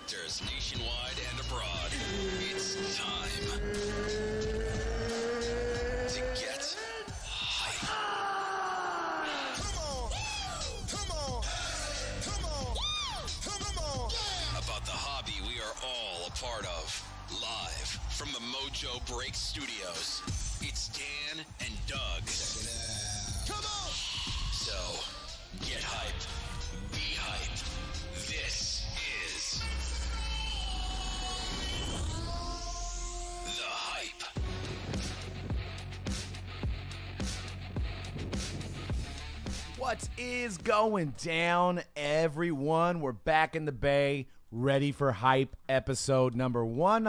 directors nationwide and abroad. It's time to get hype. Come on. About the hobby we are all a part of. Live from the Mojo Break Studios, it's Dan and Doug. Check it out. Come on. So, get hype. Be hype. This is The Hype. What is going down, everyone? We're back in the Bay, ready for Hype episode number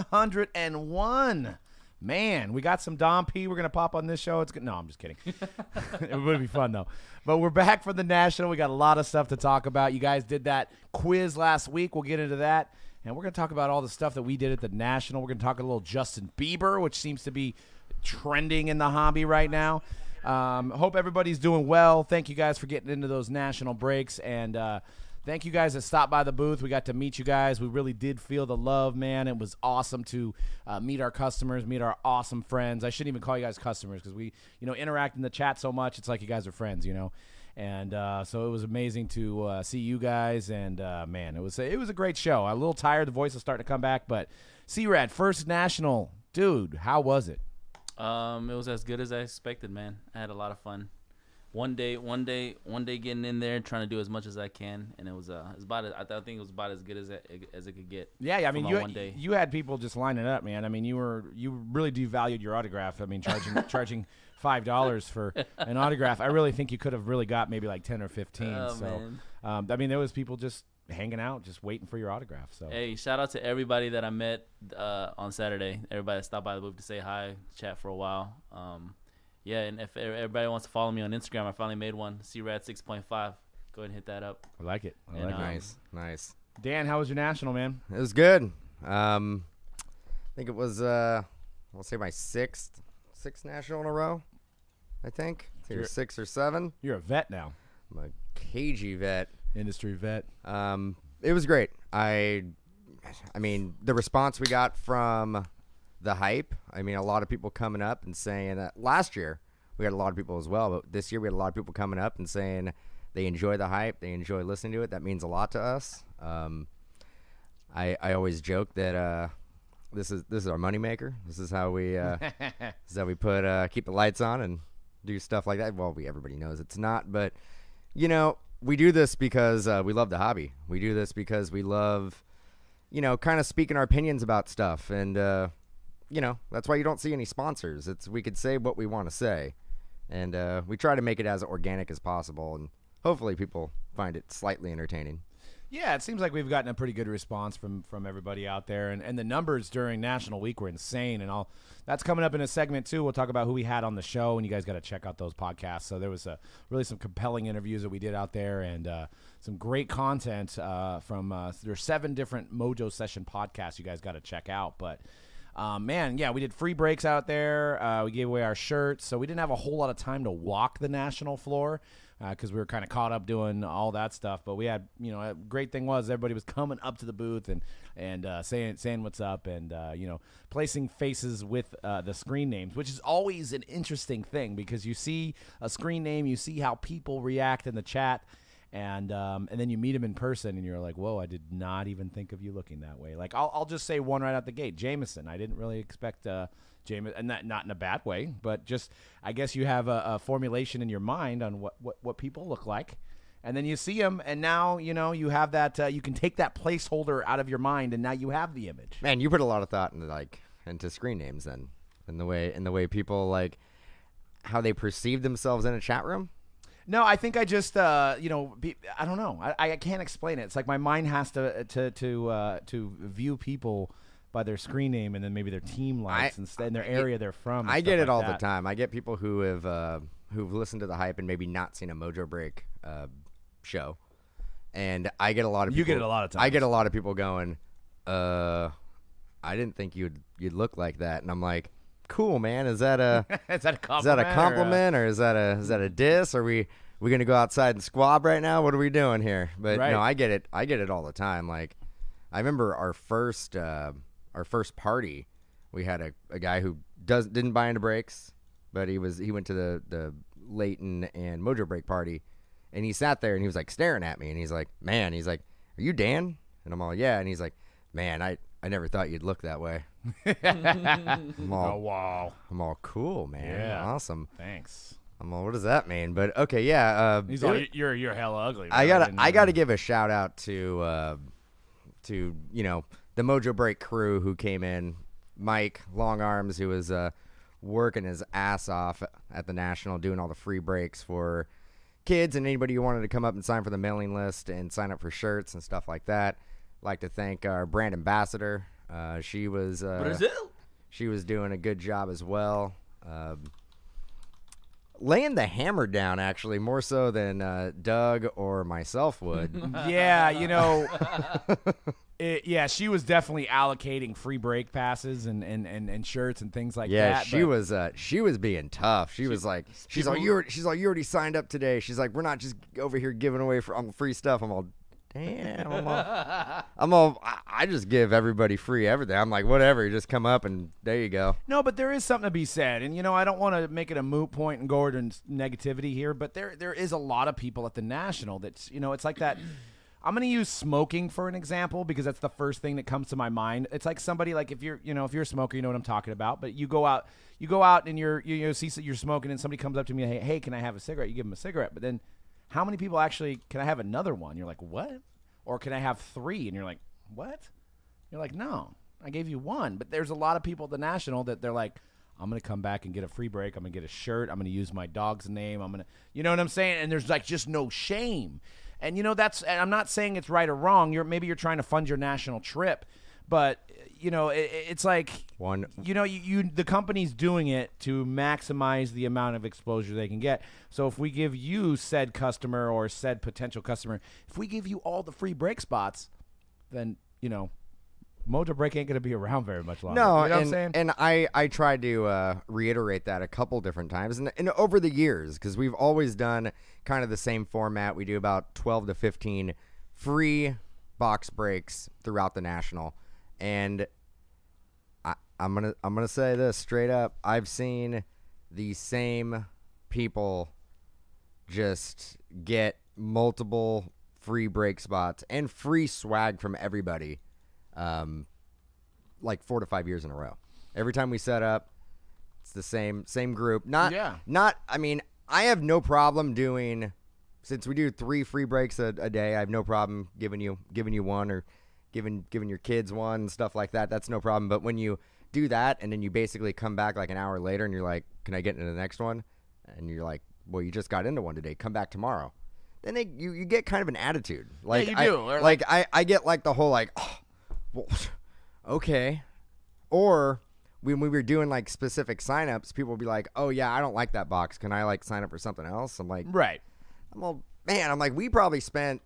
101. Man, we got some Dom P. We're going to pop on this show. It's good. No, I'm just kidding. It would be fun, though. But we're back for the National. We got a lot of stuff to talk about. You guys did that quiz last week. We'll get into that. And we're going to talk about all the stuff that we did at the National. We're going to talk a little Justin Bieber, which seems to be trending in the hobby right now. Hope everybody's doing well. Thank you guys for getting into those national breaks. And thank you guys that stopped by the booth. We got to meet you guys. We really did feel the love, man. It was awesome to meet our customers, meet our awesome friends. I shouldn't even call you guys customers because we, interact in the chat so much. It's like you guys are friends, And so it was amazing to see you guys. And, man, it was a great show. I'm a little tired. The voice is starting to come back. But C-Rad, first national. Dude, how was it? It was as good as I expected, man. I had a lot of fun. One day getting in there, trying to do as much as I can, and it was I think it was about as good as it could get. Yeah, I mean, you had people just lining up, man. I mean, you really devalued your autograph. I mean, charging $5 for an autograph. I really think you could have really got maybe like 10 or 15. Oh, so, man. I mean, there was people just hanging out, just waiting for your autograph. So, hey, shout out to everybody that I met on Saturday. Everybody that stopped by the booth to say hi, chat for a while. Yeah, and if everybody wants to follow me on Instagram, I finally made one, CRAD 6.5. Go ahead and hit that up. I like it. Nice. Dan, how was your national, man? It was good. I think it was, I'll say my sixth national in a row, I think. Either 6 or 7. You're a vet now. I'm a cagey vet. Industry vet. It was great. I mean, the response we got from the hype, I mean, a lot of people coming up and saying that last year we had a lot of people as well, but this year we had a lot of people coming up and saying they enjoy the hype, they enjoy listening to it. That means a lot to us. I always joke that this is our moneymaker. This is how we put keep the lights on and do stuff like that. Well, everybody knows it's not, but we do this because we love the hobby. We do this because we love, kind of speaking our opinions about stuff. And, that's why you don't see any sponsors. We could say what we want to say. And we try to make it as organic as possible. And hopefully people find it slightly entertaining. Yeah, it seems like we've gotten a pretty good response from everybody out there. And the numbers during National Week were insane. And that's coming up in a segment, too. We'll talk about who we had on the show, and you guys got to check out those podcasts. So there was really some compelling interviews that we did out there and some great content from there's 7 different Mojo Session podcasts you guys got to check out. But, man, yeah, we did free breaks out there. We gave away our shirts. So we didn't have a whole lot of time to walk the national floor, because we were kind of caught up doing all that stuff. But we had, a great thing was everybody was coming up to the booth and saying what's up and, placing faces with the screen names, which is always an interesting thing because you see a screen name, you see how people react in the chat, and then you meet them in person and you're like, whoa, I did not even think of you looking that way. Like, I'll just say one right out the gate, Jameson. I didn't really expect Jameson, and not in a bad way, but just I guess you have a formulation in your mind on what people look like, and then you see them, and now you have that you can take that placeholder out of your mind, and now you have the image. Man, you put a lot of thought into screen names then, in the way people how they perceive themselves in a chat room. No, I think I just I don't know. I can't explain it. It's like my mind has to view people by their screen name and then maybe their team likes and their area they're from. I get it all the time. I get people who have who've listened to the hype and maybe not seen a Mojo Break show, and I get a lot of people. You get it a lot of times. I get a lot of people going, I didn't think you'd look like that, and I'm like, cool, man. Is that a is that a compliment or is that a diss? Are we gonna go outside and squab right now? What are we doing here? But right. No, I get it all the time. Like, I remember our first party, we had a guy who didn't buy into brakes, but he went to the Leighton and Mojo Brake party, and he sat there and he was like staring at me, and he's like, man, he's like, are you Dan? And I'm all, yeah. And he's like, man, I never thought you'd look that way. I'm all, Oh, wow. I'm all cool, man. Yeah. Awesome. Thanks. I'm all, what does that mean? But okay, yeah. He's all, you're hella ugly. I bro. gotta didn't- give a shout out to the Mojo Brake crew who came in. Mike Long Arms, who was working his ass off at the National, doing all the free breaks for kids and anybody who wanted to come up and sign for the mailing list and sign up for shirts and stuff like that. Like to thank our brand ambassador. She was doing a good job as well. Laying the hammer down, actually, more so than Doug or myself would. Yeah, yeah, she was definitely allocating free break passes and shirts and things like Yeah, that. she was being tough. She was like, you already signed up today. She's like, we're not just over here giving away free stuff. I'm all, damn. I just give everybody free everything. I'm like, whatever. You just come up and there you go. No, but there is something to be said, and I don't want to make it a moot point and go into negativity here, but there is a lot of people at the National that's it's like that. I'm going to use smoking for an example because that's the first thing that comes to my mind. It's like somebody, like if you're a smoker, you know what I'm talking about, but you go out and you see you're smoking and somebody comes up to me, hey, can I have a cigarette? You give them a cigarette, but then how many people actually, can I have another one? You're like, what? Or can I have 3? And you're like, what? You're like, no, I gave you 1. But there's a lot of people at the National that they're like, I'm going to come back and get a free break. I'm going to get a shirt. I'm going to use my dog's name. I'm going to, you know what I'm saying? And there's like just no shame. And and I'm not saying it's right or wrong. Maybe you're trying to fund your national trip, but it's like the company's doing it to maximize the amount of exposure they can get. So if we give you said customer or said potential customer, if we give you all the free break spots, then Mojo Brake ain't gonna be around very much longer. No, you know what I'm saying? And I tried to reiterate that a couple different times, and over the years, because we've always done kind of the same format. We do about 12 to 15 free box breaks throughout the National, and I'm gonna say this straight up: I've seen the same people just get multiple free break spots and free swag from everybody. Like 4 to 5 years in a row. Every time we set up, it's the same group. I mean, I have no problem doing, since we do 3 free breaks a day, I have no problem giving you one, or giving your kids one and stuff like that. That's no problem. But when you do that and then you basically come back like an hour later and you're like, can I get into the next one? And you're like, well, you just got into one today. Come back tomorrow. Then you get kind of an attitude. Like, yeah, you do. I get like the whole like, oh, well, okay. Or when we were doing like specific signups, people would be like, oh yeah, I don't like that box. Can I like sign up for something else? I'm like, right. I'm like, we probably spent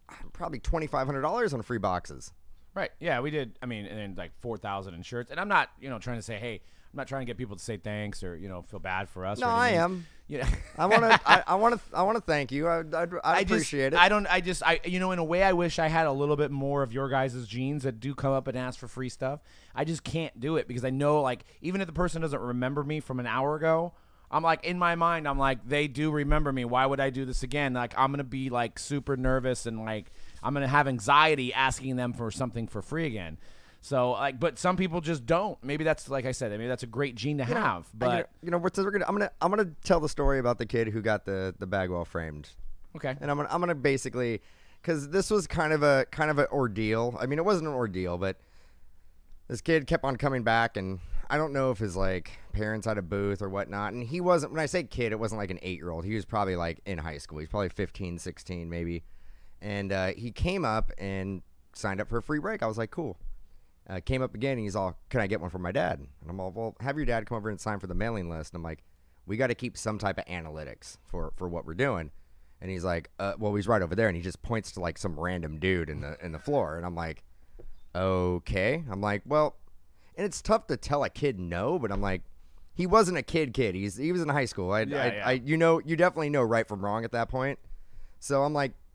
$2,500 on free boxes. Right. Yeah, we did. I mean, and then like 4,000 in shirts. And I'm not, trying to say, hey, I'm not trying to get people to say thanks or feel bad for us. No, or I am. I want to thank you. I appreciate it. In a way, I wish I had a little bit more of your guys' genes that do come up and ask for free stuff. I just can't do it because I know, like, even if the person doesn't remember me from an hour ago, I'm like, in my mind, I'm like, they do remember me. Why would I do this again? Like, I'm gonna be like super nervous and like I'm gonna have anxiety asking them for something for free again. So, like, but some people just don't. Maybe that's, like I said, maybe that's a great gene to have. But I'm gonna tell the story about the kid who got the Bagwell framed. Okay. And I'm gonna basically, because this was kind of an ordeal. I mean, it wasn't an ordeal, but this kid kept on coming back, and I don't know if his like parents had a booth or whatnot. And he wasn't. When I say kid, it wasn't like an 8-year-old. He was probably like in high school. He's probably 15, 16 maybe. And he came up and signed up for a free break. I was like, cool. Came up again, and he's all, can I get one for my dad? And I'm all, well, have your dad come over and sign for the mailing list. And I'm like, we got to keep some type of analytics for what we're doing. And he's like, well, he's right over there. And he just points to like some random dude in the floor. And I'm like, okay. I'm like, well, and it's tough to tell a kid no, but I'm like, he wasn't a kid. He was in high school. You definitely know right from wrong at that point. So I'm like,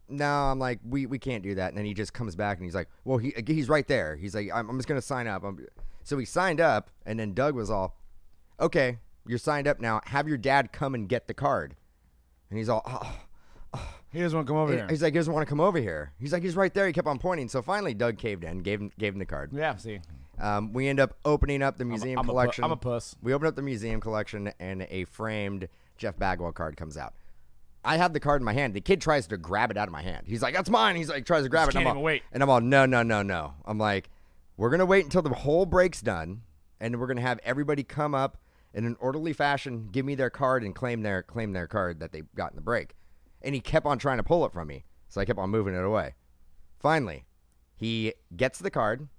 no, I'm like, we can't do that. And then he just comes back and he's like, well, he's right there. He's like, I'm just going to sign up. So he signed up, and then Doug was all, okay, you're signed up now. Have your dad come and get the card. And he's all, He doesn't want to come over here. He's like, he doesn't want to come over here. He's like, he's right there. He kept on pointing. So finally, Doug caved in, gave him the card. Yeah, see. We end up opening up the museum collection. I'm a puss. We open up the museum collection, and a framed Jeff Bagwell card comes out. I have the card in my hand. The kid tries to grab it out of my hand. He's like, that's mine. He's like, tries to grab it. Can't even wait. And I'm all, no. I'm like, we're going to wait until the whole break's done, and we're going to have everybody come up in an orderly fashion, give me their card, and claim their card that they got in the break. And he kept on trying to pull it from me, so I kept on moving it away. Finally, he gets the card.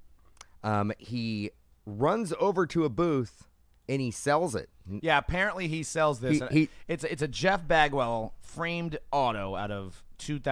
He runs over to a booth, and he sells it. Yeah, apparently he sells this. It's a Jeff Bagwell framed auto out of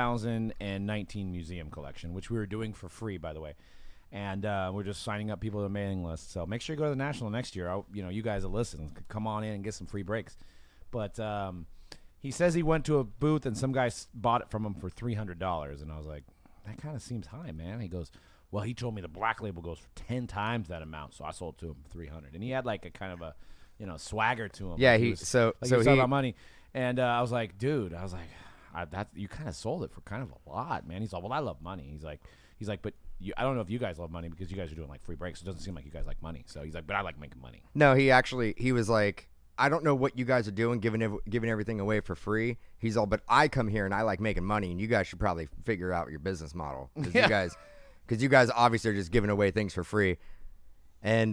2019 museum collection, which we were doing for free, by the way. And we're just signing up people to the mailing list. So make sure you go to the National next year. You guys will listen. Come on in and get some free breaks. But he says he went to a booth and some guy bought it from him for $300. And I was like, that kind of seems high, man. He goes, well, he told me the black label goes for 10 times that amount. So I sold it to him for $300. And he had like a kind of a swagger to him. Yeah, like he was talking about money. And I was like, dude, you kind of sold it for kind of a lot, man. He's like, well, I love money. He's like, but I don't know if you guys love money because you guys are doing like free breaks. It doesn't seem like you guys like money. So he's like, but I like making money. No, he was like, I don't know what you guys are doing, giving everything away for free. He's all, but I come here and I like making money, and you guys should probably figure out your business model because you guys obviously are just giving away things for free. And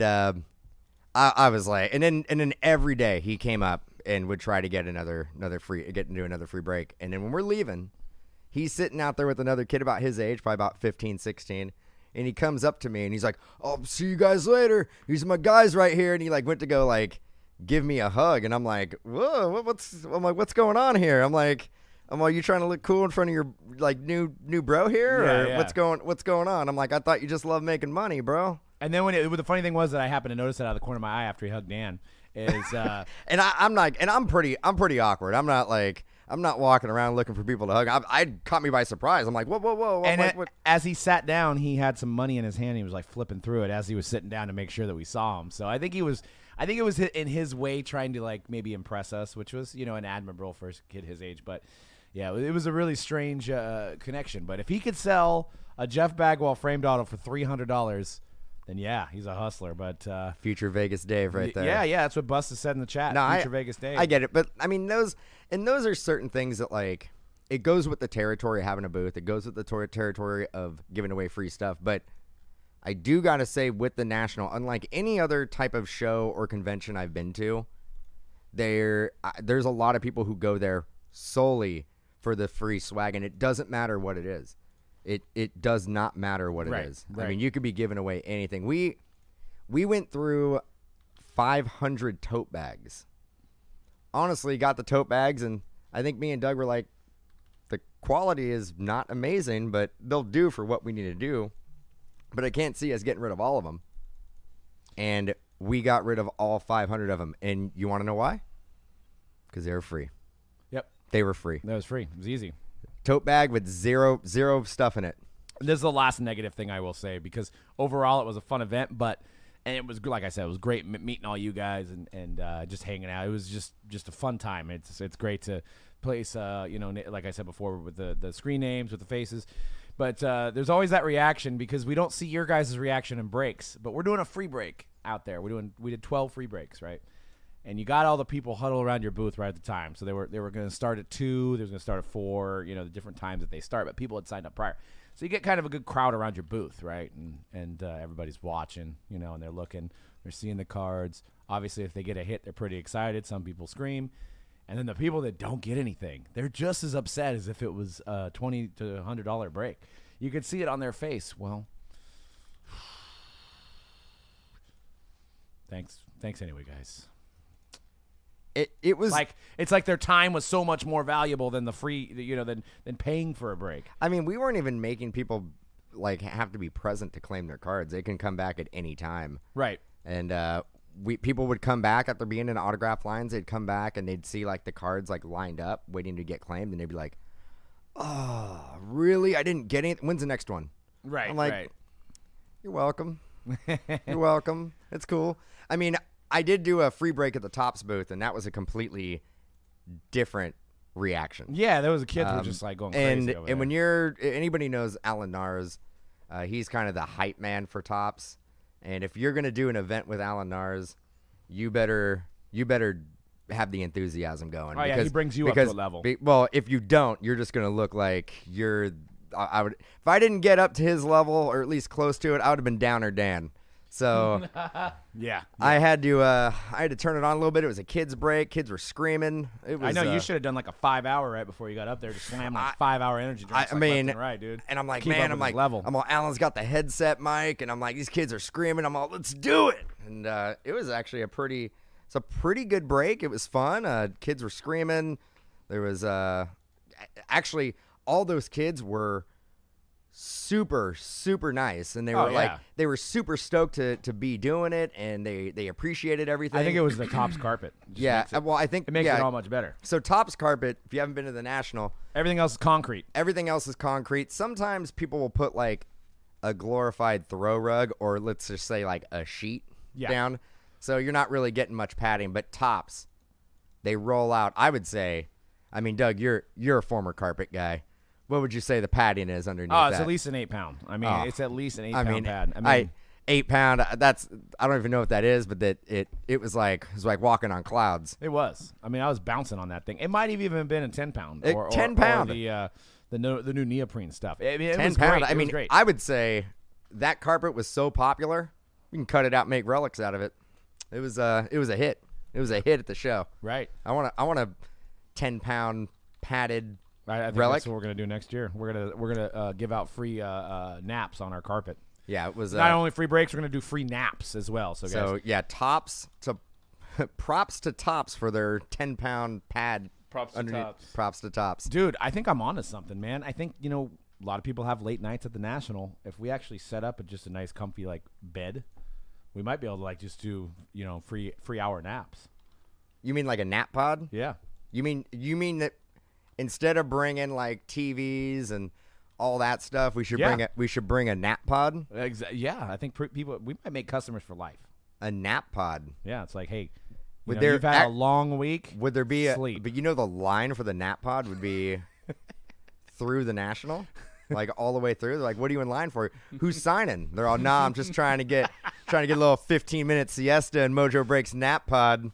I was like, and then every day he came up and would try to get another free break. And then when we're leaving, he's sitting out there with another kid about his age, probably about 15, 16. And he comes up to me and he's like, "I'll see you guys later. These are my guys right here." And he like went to go like give me a hug, and I'm like, "Whoa, what's going on here?" I'm like, you trying to look cool in front of your like new bro here, or yeah. what's going on? I'm like, I thought you just loved making money, bro. And then the funny thing was that I happened to notice it out of the corner of my eye after he hugged Dan is and I'm pretty awkward. I'm not walking around looking for people to hug. I caught me by surprise. I'm like, whoa. And as he sat down, he had some money in his hand. He was like flipping through it as he was sitting down to make sure that we saw him. So I think it was in his way trying to like maybe impress us, which was an admirable for a kid his age. But yeah, it was a really strange connection. But if he could sell a Jeff Bagwell framed auto for $300, then yeah, he's a hustler. But future Vegas Dave right there. Yeah, that's what Busta said in the chat. No, future Vegas Dave. I get it, but I mean those are certain things that like it goes with the territory of having a booth. It goes with the territory of giving away free stuff. But I do gotta say, with the National, unlike any other type of show or convention I've been to, there's a lot of people who go there solely for the free swag, and it doesn't matter what it is. It does not matter what it is. Right. I mean, you could be giving away anything. We went through 500 tote bags. Honestly, got the tote bags, and I think me and Doug were like, the quality is not amazing, but they'll do for what we need to do. But I can't see us getting rid of all of them. And we got rid of all 500 of them. And you want to know why? Because they were free. Yep. They were free. That was free. It was easy. Tote bag with zero stuff in it. This is the last negative thing I will say, because overall it was a fun event, and it was, like I said, it was great meeting all you guys and just hanging out. It was just a fun time. It's great to place, like I said before, with the screen names, with the faces. But there's always that reaction because we don't see your guys' reaction in breaks. But we're doing a free break out there. We did 12 free breaks, right? And you got all the people huddled around your booth right at the time. So they were going to start at 2. They was going to start at 4. The different times that they start. But people had signed up prior. So you get kind of a good crowd around your booth, right? And everybody's watching, and they're looking. They're seeing the cards. Obviously, if they get a hit, they're pretty excited. Some people scream. And then the people that don't get anything, they're just as upset as if it was a $20 to $100 break. You could see it on their face. Well, thanks anyway, guys. It was like it's like their time was so much more valuable than the free, than paying for a break. I mean, we weren't even making people like have to be present to claim their cards. They can come back at any time, right? And people would come back after being in autograph lines. They'd come back and they'd see like the cards like lined up, waiting to get claimed, and they'd be like, oh, really? I didn't get anything. When's the next one? Right. I'm like, right. You're welcome. You're welcome. It's cool. I mean, I did do a free break at the Tops booth, and that was a completely different reaction. Yeah, there was a kids were just like going crazy over And when there. anybody knows Alan Nars, he's kind of the hype man for Tops. And if you're gonna do an event with Alan Nars, you better have the enthusiasm going. Oh, yeah, he brings you up to a level. Well, if you don't, you're just gonna look like you're. I would if I didn't get up to his level or at least close to it, I would have been Downer Dan. So yeah. I had to turn it on a little bit. It was a kids break. Kids were screaming. It was, I know you should have done like a 5-hour right before you got up there to slam like 5-hour energy drinks. I mean, left and right, dude. And I'm like, Keep up man, with I'm his like, level. I'm all, Alan's got the headset mic, and I'm like, these kids are screaming. I'm all, let's do it. And it was actually a pretty good break. It was fun. Kids were screaming. There was actually all those kids were super nice, and they were they were super stoked to be doing it, and they appreciated everything. I think it was the Tops carpet. Well, I think it makes it all much better. So Tops carpet, if you haven't been to the National, Everything else is concrete. everything else is concrete. Sometimes people will put like a glorified throw rug, or let's just say like a sheet down, so you're not really getting much padding. But Tops, they roll out. I would say, I mean, Doug, you're a former carpet guy. What would you say the padding is underneath that? Oh, it's at least an 8-pound. I mean, it's at least an 8-pound pad. I mean, 8 pound. That's I don't even know what that is, but that it was like walking on clouds. it was. I mean, I was bouncing on that thing. It might have even been a 10-pound. 10 pound. Or the new neoprene stuff. I mean, it 10 was pound. great. I It mean, was great. I would say that carpet was so popular, you can cut it out, and make relics out of it. It was a hit. It was a hit at the show. Right. I want a 10-pound padded I think relic. that's what we're gonna do next year. We're gonna give out free naps on our carpet. Yeah, it was Not only free breaks, we're gonna do free naps as well. So, guys, so yeah, Tops to props to Tops for their 10-pound pad. Props to underneath- Tops. Props to Tops. dude, I think I'm onto something, man. I think a lot of people have late nights at the National. If we actually set up just a nice, comfy like bed, we might be able to like just do free hour naps. You mean like a nap pod? Yeah. You mean that instead of bringing like TVs and all that stuff, we should bring a nap pod? Yeah, I think we might make customers for life. A nap pod. Yeah, it's like, hey, Would there you've had a ac- long week. Would there be Sleep. But the line for the nap pod would be through the National, like all the way through. They're like, "What are you in line for? Who's signing?" They're all, "Nah, I'm just trying to get a little 15-minute siesta in Mojo Breaks nap pod."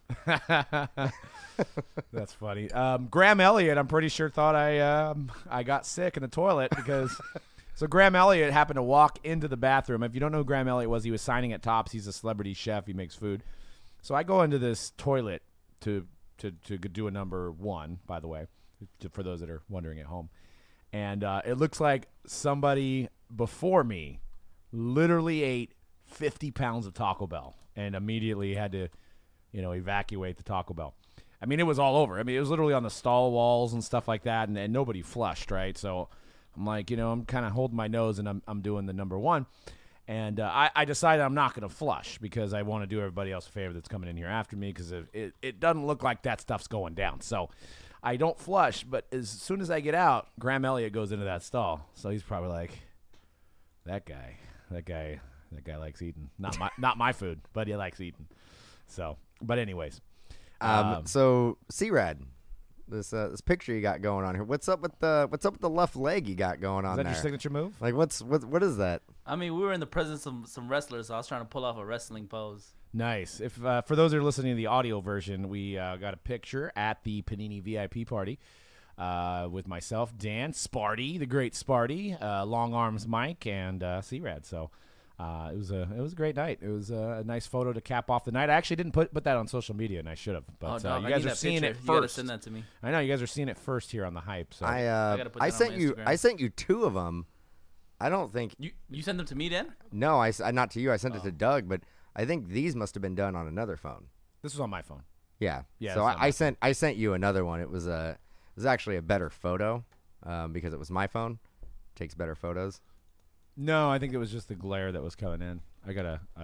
That's funny. Graham Elliott, I'm pretty sure thought I got sick in the toilet because. So Graham Elliott happened to walk into the bathroom. If you don't know who Graham Elliott was, he was signing at Tops. He's a celebrity chef. He makes food. So I go into this toilet to do a number one, by the way, for those that are wondering at home. And it looks like somebody before me literally ate 50 pounds of Taco Bell and immediately had to, evacuate the Taco Bell. I mean, it was all over. I mean, it was literally on the stall walls and stuff like that, and nobody flushed, right? So I'm like, I'm kind of holding my nose, and I'm doing the number one. And I decided I'm not going to flush because I want to do everybody else a favor that's coming in here after me because it doesn't look like that stuff's going down. So I don't flush, but as soon as I get out, Graham Elliott goes into that stall. So he's probably like, that guy likes eating. Not my food, but he likes eating. So, but anyways. So C-Rad, this picture you got going on here. What's up with the left leg you got going on Is that there? your signature move? Like what is that? I mean, we were in the presence of some wrestlers, so I was trying to pull off a wrestling pose. Nice. If for those that are listening to the audio version, we got a picture at the Panini VIP party with myself, Dan, Sparty, the great Sparty, Long Arms Mike, and C-Rad. So it was a great night. It was a nice photo to cap off the night. I actually didn't put that on social media, and I should have. But no, you I guys need are that seeing picture. it You gotta first. send that to me. I know you guys are seeing it first here on the hype. So gotta put that I on sent my you Instagram. I sent you 2 of them. I don't think You sent them to me, Dan? no, I not to you. I sent it to Doug, but I think these must have been done on another phone. this was on my phone. Yeah. Yeah, So it's on I sent you another one. It was actually a better photo because it was my phone. Takes better photos. No, I think it was just the glare that was coming in. I gotta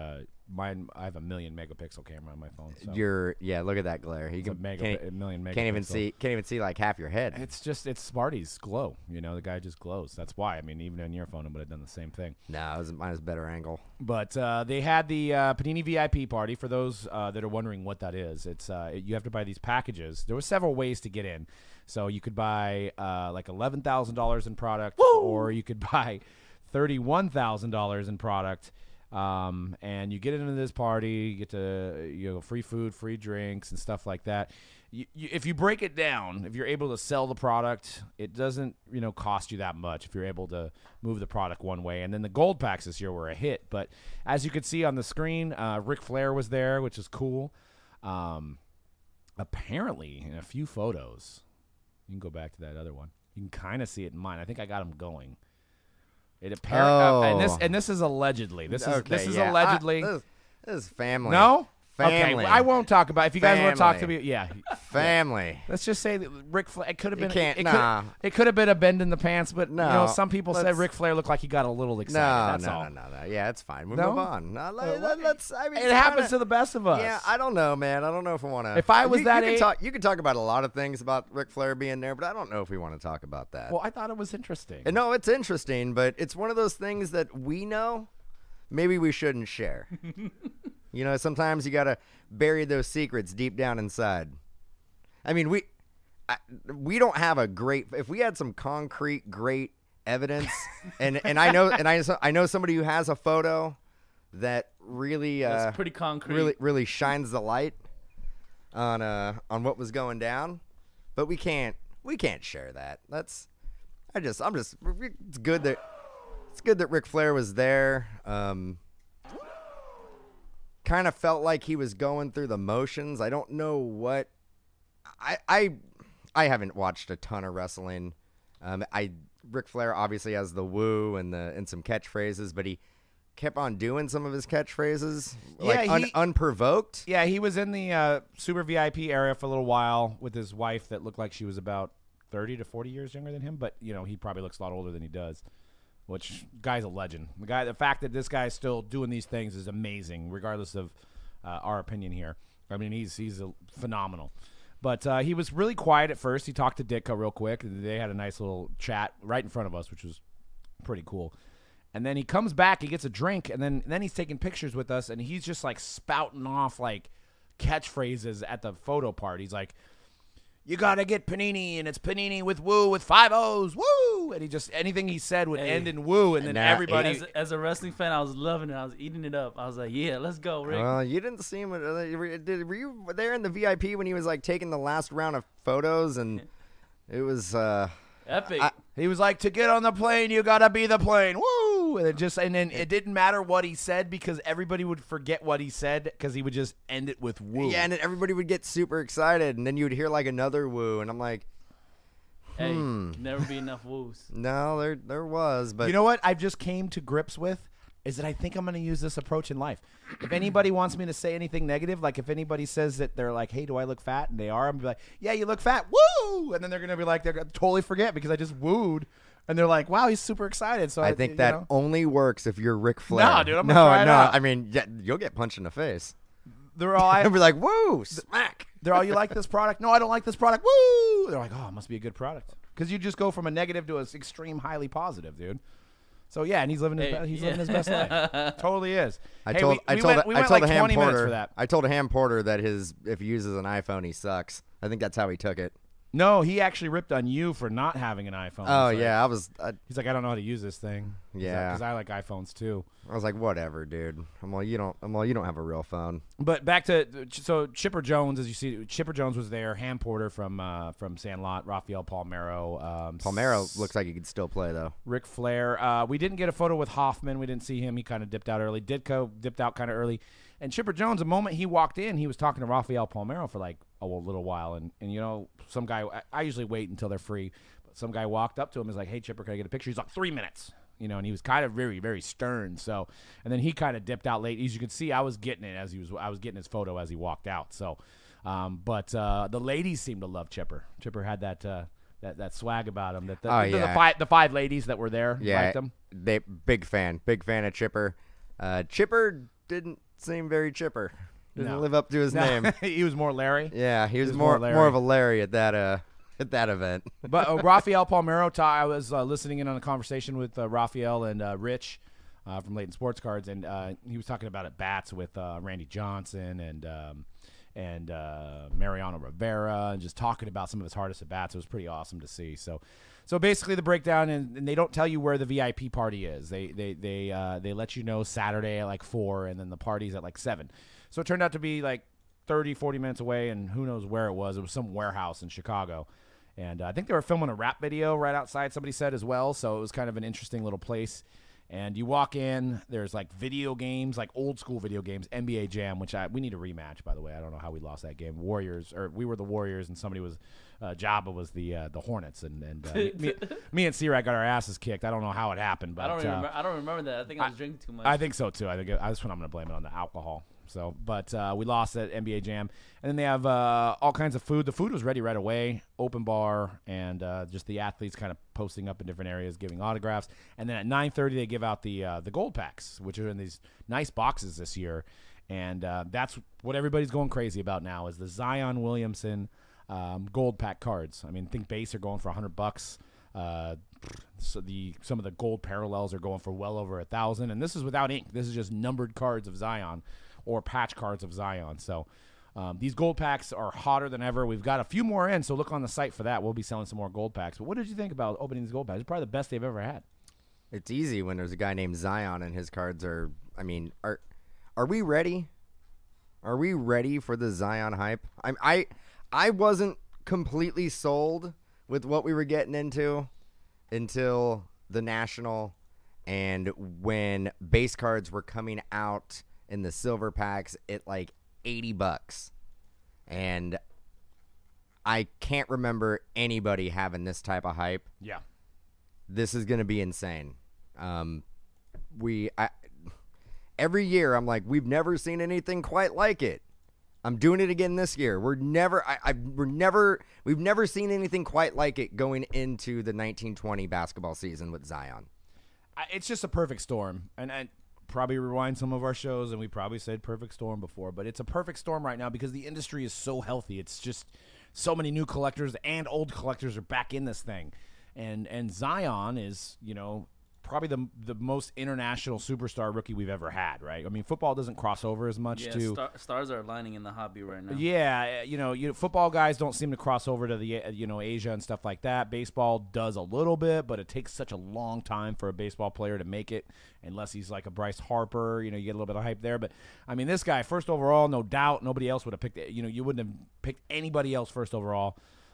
mine. I have a 1,000,000 megapixel camera on my phone. So. Look at that glare. You It's a can a million megapixel. can't even see like half your head. It's Smarty's glow. You know, the guy just glows. That's why. I mean, even on your phone, it would have done the same thing. No, mine was a better angle. But they had the Panini VIP party. For those that are wondering what that is, it's you have to buy these packages. There were several ways to get in. So you could buy like $11,000 in product, or you could buy $31,000 in product. And you get into this party, you get to free food, free drinks, and stuff like that. If you break it down, if you're able to sell the product, it doesn't cost you that much if you're able to move the product one way. And then the gold packs this year were a hit. But as you could see on the screen, Ric Flair was there, which is cool. Apparently, in a few photos, you can go back to that other one. You can kind of see it in mine. I think I got him going. It apparently, and this is allegedly. This is allegedly. This is family. No. Family. Okay, I won't talk about it. If you guys want to talk to me, family. Let's just say that Ric Flair. It could have been. It could have been a bend in the pants, but no. Some people said Ric Flair looked like he got a little excited. No. Yeah, it's fine. We'll move on. Let's. I mean, it happens to the best of us. Yeah, I don't know, man. I don't know if I want to. If I was that age, you can talk about a lot of things about Ric Flair being there, but I don't know if we want to talk about that. Well, I thought it was interesting. And no, it's interesting, but it's one of those things that we know. Maybe we shouldn't share. Sometimes you got to bury those secrets deep down inside. I mean, we don't have a great. If we had some concrete, great evidence, and I know somebody who has a photo that really that's pretty concrete. Really shines the light on what was going down, but we can't share that. It's good that Ric Flair was there. Kind of felt like he was going through the motions. I don't know what. I haven't watched a ton of wrestling. Ric Flair obviously has the woo and some catchphrases, but he kept on doing some of his catchphrases unprovoked. Yeah, he was in the super VIP area for a little while with his wife that looked like she was about 30 to 40 years younger than him, but he probably looks a lot older than he does. Which guy's a legend. The fact that this guy's still doing these things is amazing, regardless of our opinion here. I mean, he's phenomenal. But he was really quiet at first. He talked to Ditka real quick. They had a nice little chat right in front of us, which was pretty cool. And then he comes back, he gets a drink, and then he's taking pictures with us, and he's just like spouting off like catchphrases at the photo part. He's like, "You gotta get panini, and it's panini with woo with 5 O's, woo!" And anything he said would end in woo, and then everybody. As a wrestling fan, I was loving it. I was eating it up. I was like, "Yeah, let's go, Rick." Well, you didn't see him. Were you there in the VIP when he was like taking the last round of photos, and it was epic. He was like, "To get on the plane, you gotta be the plane, woo!" And then it didn't matter what he said because everybody would forget what he said because he would just end it with woo. Yeah, and then everybody would get super excited, and then you would hear like another woo, and I'm like, Hey, never be enough woos. No, there was, but you know what I've just came to grips with is that I think I'm going to use this approach in life. If anybody wants me to say anything negative, like if anybody says that they're like, "Hey, do I look fat?" and they are, I'm going to be like, "Yeah, you look fat, woo!" And then they're going to be like, they're going to totally forget because I just wooed. And they're like, "Wow, he's super excited." So I think that only works if you're Ric Flair. No, dude, I'm gonna try it out. I mean, you'll get punched in the face. They're all, I'll be like, "Woo, smack!" They're all, "You like this product?" "No, I don't like this product." Woo! They're like, "Oh, it must be a good product." Because you just go from a negative to an extreme highly positive, dude. So yeah, and he's living his best life. Totally is. I told like a ham 20 minutes for that. I told a ham porter that if he uses an iPhone, he sucks. I think that's how he took it. No, he actually ripped on you for not having an iPhone. Oh, yeah. He's like, "I don't know how to use this thing." Yeah. Because I like iPhones, too. I was like, whatever, dude. You don't have a real phone. But back to, so Chipper Jones, as you see, Chipper Jones was there, Ham Porter from Sandlot, Rafael Palmeiro. Palmeiro looks like he could still play, though. Ric Flair. We didn't get a photo with Hoffman. We didn't see him. He kind of dipped out early. Ditko dipped out kind of early. And Chipper Jones, the moment he walked in, he was talking to Rafael Palmeiro for like a little while. And some guy, I usually wait until they're free. But some guy walked up to him and was like, "Hey, Chipper, can I get a picture?" He's like, 3 minutes. And he was kind of very, very stern. So, and then he kind of dipped out late. As you can see, I was getting it I was getting his photo as he walked out. So, but the ladies seemed to love Chipper. Chipper had that swag about him. The 5 ladies that were there liked him. Big fan of Chipper. Chipper didn't seem very chipper. Didn't No. live up to his No, name. he was more Larry. Yeah, he was more more Larry. of a Larry at that event. But Rafael Palmeiro, I was listening in on a conversation with Rafael and Rich from Leighton Sports Cards, and he was talking about at bats with Randy Johnson and Mariano Rivera, and just talking about some of his hardest at bats. It was pretty awesome to see. So basically the breakdown, and they don't tell you where the VIP party is. They let you know Saturday at like 4, and then the party's at like 7. So it turned out to be like 30, 40 minutes away, and who knows where it was. It was some warehouse in Chicago. And I think they were filming a rap video right outside, somebody said as well. So it was kind of an interesting little place. And you walk in, there's like video games, like old school video games, NBA Jam, which we need a rematch, by the way. I don't know how we lost that game. Warriors, or we were the Warriors, and somebody was, Jabba was the Hornets, and me and C-Rat got our asses kicked. I don't know how it happened, but I don't remember that. I think I was drinking too much. I think so too. I think that's when I'm going to blame it on the alcohol. So, but we lost at NBA Jam, and then they have all kinds of food. The food was ready right away, open bar, and just the athletes kind of posting up in different areas, giving autographs. And then at 9:30 they give out the gold packs, which are in these nice boxes this year, and that's what everybody's going crazy about now is the Zion Williamson gold pack cards. I mean, I think base are going for $100. So some of the gold parallels are going for well over $1,000, and this is without ink. This is just numbered cards of Zion, or patch cards of Zion. So these gold packs are hotter than ever. We've got a few more in, so look on the site for that. We'll be selling some more gold packs. But what did you think about opening these gold packs? It's probably the best they've ever had. It's easy when there's a guy named Zion and his cards are. I mean, are we ready? Are we ready for the Zion hype? I wasn't completely sold with what we were getting into until the National, and when base cards were coming out in the silver packs at like $80, and I can't remember anybody having this type of hype. Yeah. This is going to be insane. Every year I'm like, we've never seen anything quite like it. I'm doing it again this year. We've never seen anything quite like it going into the 1920 basketball season with Zion. It's just a perfect storm, and probably rewind some of our shows, and we probably said perfect storm before, but it's a perfect storm right now because the industry is so healthy. It's just so many new collectors and old collectors are back in this thing, and Zion is, probably the most international superstar rookie we've ever had, right? I mean, football doesn't cross over as much. Stars are aligning in the hobby right now. Yeah, football guys don't seem to cross over to the Asia and stuff like that. Baseball does a little bit, but it takes such a long time for a baseball player to make it, unless he's like a Bryce Harper. You get a little bit of hype there, but I mean, this guy first overall, no doubt. Nobody else would have picked it. You wouldn't have picked anybody else first overall.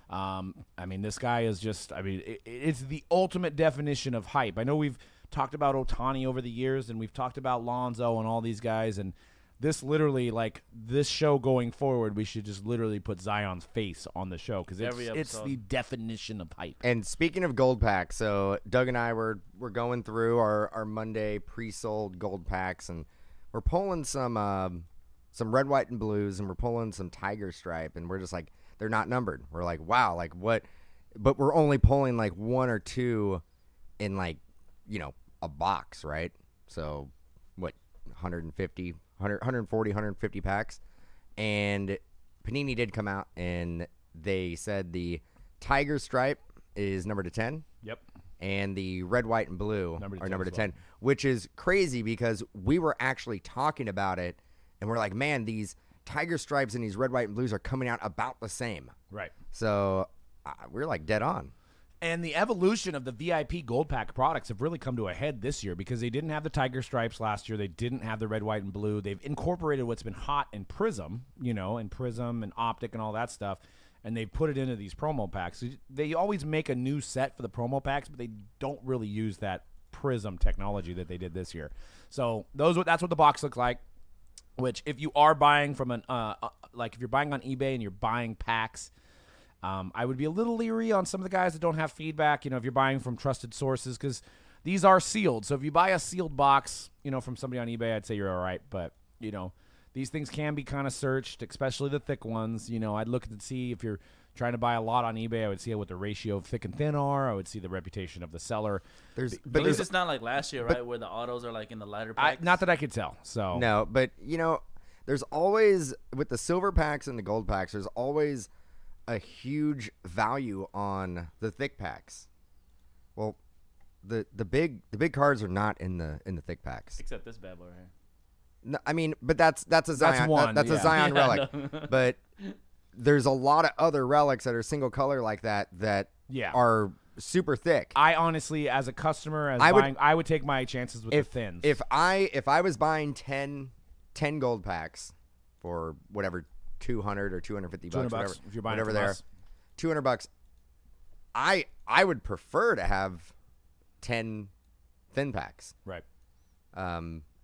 I mean, this guy is just. I mean, it's the ultimate definition of hype. I know we've talked about Ohtani over the years, and we've talked about Lonzo and all these guys, and this literally, like, this show going forward, we should just literally put Zion's face on the show because it's the definition of hype. And speaking of gold packs, so Doug and I were going through our Monday pre-sold gold packs, and we're pulling some red, white, and blues, and we're pulling some tiger stripe, and we're just like, they're not numbered. We're like, wow, like what? But we're only pulling like one or two in like, a box, right? So what, 140, 150 packs. And Panini did come out and they said the tiger stripe is numbered to 10. Yep. And the red, white, and blue are numbered to 10, well. which is crazy because we were actually talking about it and we're like, man, these tiger stripes and these red, white, and blues are coming out about the same. Right. So we're like dead on. And the evolution of the VIP Gold Pack products have really come to a head this year because they didn't have the tiger stripes last year. They didn't have the red, white, and blue. They've incorporated what's been hot in Prism, and Prism and Optic and all that stuff, and they've put it into these promo packs. They always make a new set for the promo packs, but they don't really use that Prism technology that they did this year. So that's what the box looks like. Which, if you are buying from if you're buying on eBay and you're buying packs, I would be a little leery on some of the guys that don't have feedback, if you're buying from trusted sources, because these are sealed. So if you buy a sealed box, from somebody on eBay, I'd say you're all right. But, these things can be kind of searched, especially the thick ones. I'd look to see if you're trying to buy a lot on eBay, I would see what the ratio of thick and thin are. I would see the reputation of the seller. But at least it's not like last year, right, where the autos are like in the lighter packs. Not that I could tell. So No, but there's always, with the silver packs and the gold packs, there's always a huge value on the thick packs. Well, the big cards are not in the thick packs. Except this bad boy right here. No, I mean, but that's a Zion. one, That's a yeah. Zion relic. But there's a lot of other relics that are single color like that Yeah. are super thick. I honestly, as a customer, I would take my chances with the thins. If I was buying 10 gold packs for whatever, $200 or $250 $200 whatever, if you're buying whatever it from there, us. $200, I would prefer to have 10 thin packs. Right. I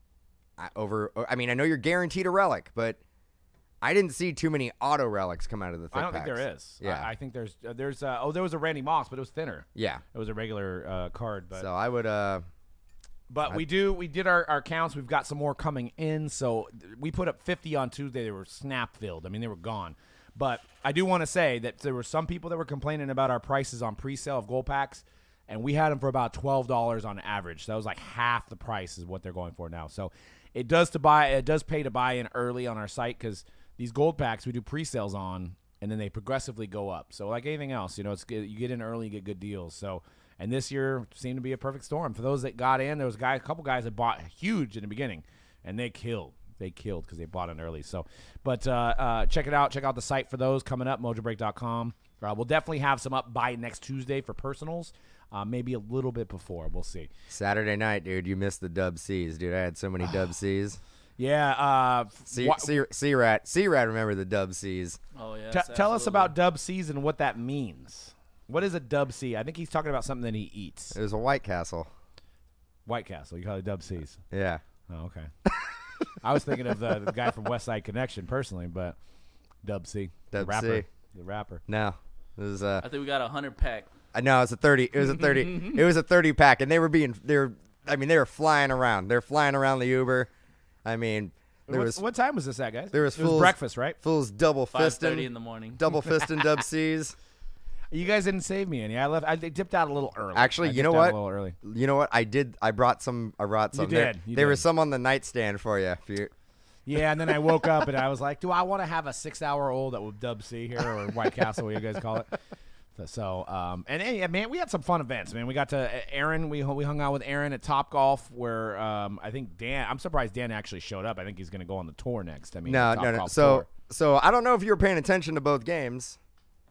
mean, I know you're guaranteed a relic, but I didn't see too many auto relics come out of the thick I don't packs. think there is. Yeah. I think there's there was a Randy Moss, but it was thinner. Yeah. It was a regular card, but So I would But we did our counts. We've got some more coming in. So we put up 50 on Tuesday. They were snap filled. I mean, they were gone. But I do want to say that there were some people that were complaining about our prices on pre-sale of gold packs, and we had them for about $12 on average. So that was like half the price is what they're going for now. So it does pay to buy in early on our site, because these gold packs we do pre-sales on, and then they progressively go up. So like anything else, you get in early, you get good deals. So. And this year seemed to be a perfect storm. For those that got in, there was a couple guys that bought huge in the beginning, and they killed. They killed because they bought in early. So, but check it out. Check out the site for those coming up, mojobreak.com. We'll definitely have some up by next Tuesday for personals, maybe a little bit before. We'll see. Saturday night, dude, you missed the Dub C's, dude. I had so many Dub C's. Yeah. C-Rat, remember the Dub C's. Oh, yeah. Tell us about Dub C's and what that means. What is a Dub C? I think he's talking about something that he eats. It was a White Castle. White Castle. You call it Dub C's. Yeah. Oh, okay. I was thinking of the guy from West Side Connection personally, but Dub C. Dub the rapper. C. The rapper. No. It was I think we got 100 pack. No, it's a 30. It was a 30. It was a 30 pack, and they were flying around. They're flying around the Uber. I mean, What time was this at, guys? There was it was breakfast, right? Fools double 5:30 fisting in the morning. double fisting Dub C's. You guys didn't save me any. I dipped out a little early. Actually, I you know dipped out what? A little early. You know what? I brought some. You did. There were some on the nightstand for you. Yeah, and then I woke up and I was like, do I want to have a 6-hour-old that would Dub C here, or White Castle, what you guys call it? So, man, we had some fun events, man. We got to Aaron. We hung out with Aaron at Top Golf, where I think Dan. I'm surprised Dan actually showed up. I think he's going to go on the tour next. I mean, No. So I don't know if you were paying attention to both games.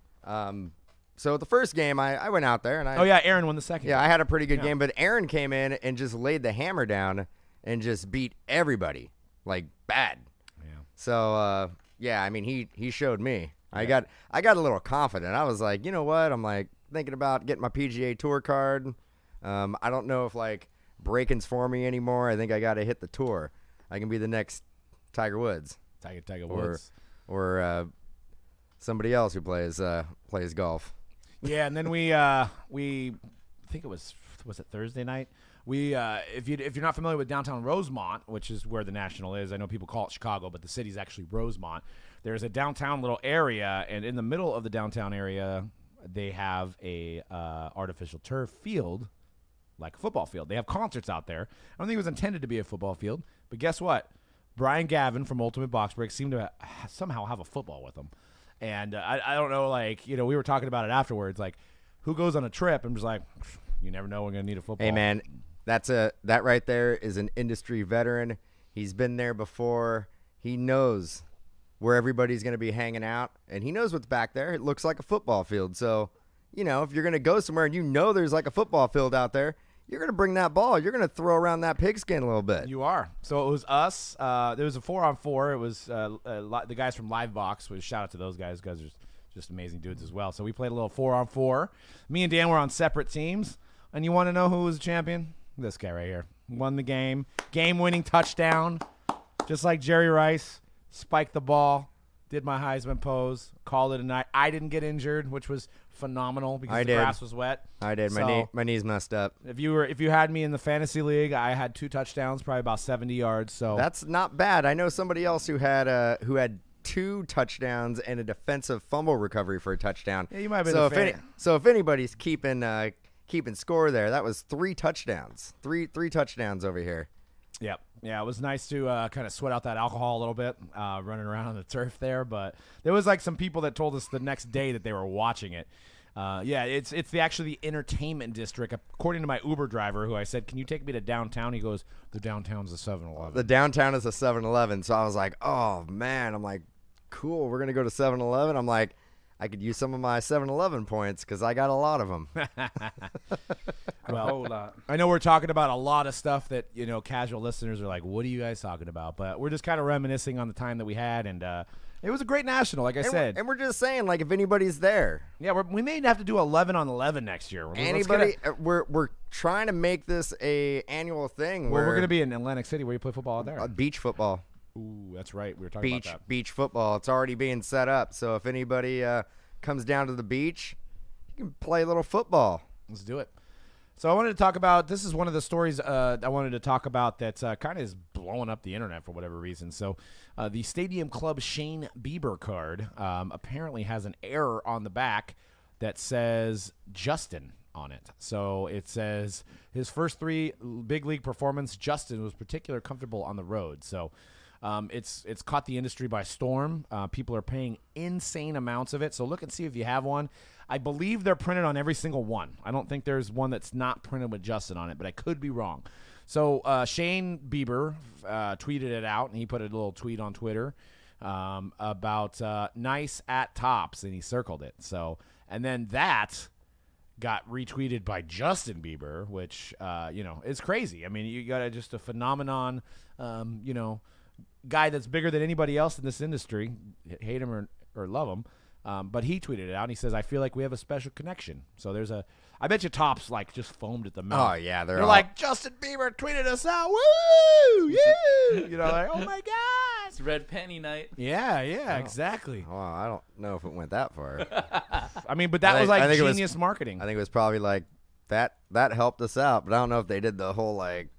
So the first game, I went out there and Aaron won the second. Yeah, I had a pretty good game, but Aaron came in and just laid the hammer down and just beat everybody like bad. Yeah. So I mean he showed me. Yeah. I got a little confident. I was like, you know what? I'm like thinking about getting my PGA Tour card. I don't know if like breaking's for me anymore. I think I got to hit the tour. I can be the next Tiger Woods. Tiger Woods. Or somebody else who plays golf. Yeah, and then we I think it was it Thursday night? We if you're not familiar with downtown Rosemont, which is where the National is, I know people call it Chicago, but the city's actually Rosemont. There's a downtown little area, and in the middle of the downtown area, they have a artificial turf field, like a football field. They have concerts out there. I don't think it was intended to be a football field, but guess what? Brian Gavin from Ultimate Box Break seemed to somehow have a football with him. And I don't know, like, we were talking about it afterwards, like, who goes on a trip and just like, you never know we're going to need a football. Hey, man, that right there is an industry veteran. He's been there before. He knows where everybody's going to be hanging out, and he knows what's back there. It looks like a football field. So, if you're going to go somewhere and there's like a football field out there, you're going to bring that ball. You're going to throw around that pigskin a little bit. You are. So it was us. There was a 4-on-4. It was the guys from Livebox. Shout out to those guys. Guys are just amazing dudes as well. So we played a little 4-on-4. Me and Dan were on separate teams. And you want to know who was the champion? This guy right here. Won the game. Game-winning touchdown. Just like Jerry Rice. Spiked the ball. Did my Heisman pose. Called it a night. I didn't get injured, which was phenomenal because the grass was wet. I did. So, my knees messed up. If you had me in the fantasy league, I had 2 touchdowns, probably about 70 yards. So that's not bad. I know somebody else who had 2 touchdowns and a defensive fumble recovery for a touchdown. Yeah, you might have been so the if fan. so if anybody's keeping score there, that was 3 touchdowns. Three touchdowns over here. Yep. Yeah, it was nice to kind of sweat out that alcohol a little bit, running around on the turf there. But there was like some people that told us the next day that they were watching it. Yeah, it's actually the entertainment district. According to my Uber driver, who I said, "Can you take me to downtown?" He goes, "The downtown's a 7-Eleven." The downtown is a 7-Eleven. So I was like, oh, man. I'm like, cool, we're going to go to 7-Eleven. I'm like, I could use some of my 7-Eleven points because I got a lot of them. A whole lot. I know we're talking about a lot of stuff that, casual listeners are like, what are you guys talking about? But we're just kind of reminiscing on the time that we had, and it was a great national, like I said. And we're just saying, like, if anybody's there. Yeah, we may have to do 11 on 11 next year. Anybody, we're trying to make this a annual thing. Well, we're going to be in Atlantic City where you play football out there. Beach football. Ooh, that's right. We were talking about that. Beach football. It's already being set up. So if anybody comes down to the beach, you can play a little football. Let's do it. So I wanted to talk about, this is one of the stories I wanted to talk about that kind of is blowing up the internet for whatever reason. So the Stadium Club Shane Bieber card apparently has an error on the back that says Justin on it. So it says his first 3 big league performance, Justin was particularly comfortable on the road. So it's caught the industry by storm. People are paying insane amounts of it. So look and see if you have one. I believe they're printed on every single one. I don't think there's one that's not printed with Justin on it, but I could be wrong. So Shane Bieber tweeted it out, and he put a little tweet on Twitter about nice at Tops, and he circled it. So, and then that got retweeted by Justin Bieber, which, is crazy. I mean, you got just a phenomenon, guy that's bigger than anybody else in this industry, hate him or love him. But he tweeted it out, and he says, "I feel like we have a special connection." So I bet you Tops like just foamed at the mouth. Oh, yeah. They're like, Justin Bieber tweeted us out. Woo! Yeah! Like, oh my God. It's Red Penny night. Yeah, exactly. Oh, I don't know if it went that far. I mean, but that was I like think it was- genius marketing. I think it was probably like that helped us out, but I don't know if they did the whole like,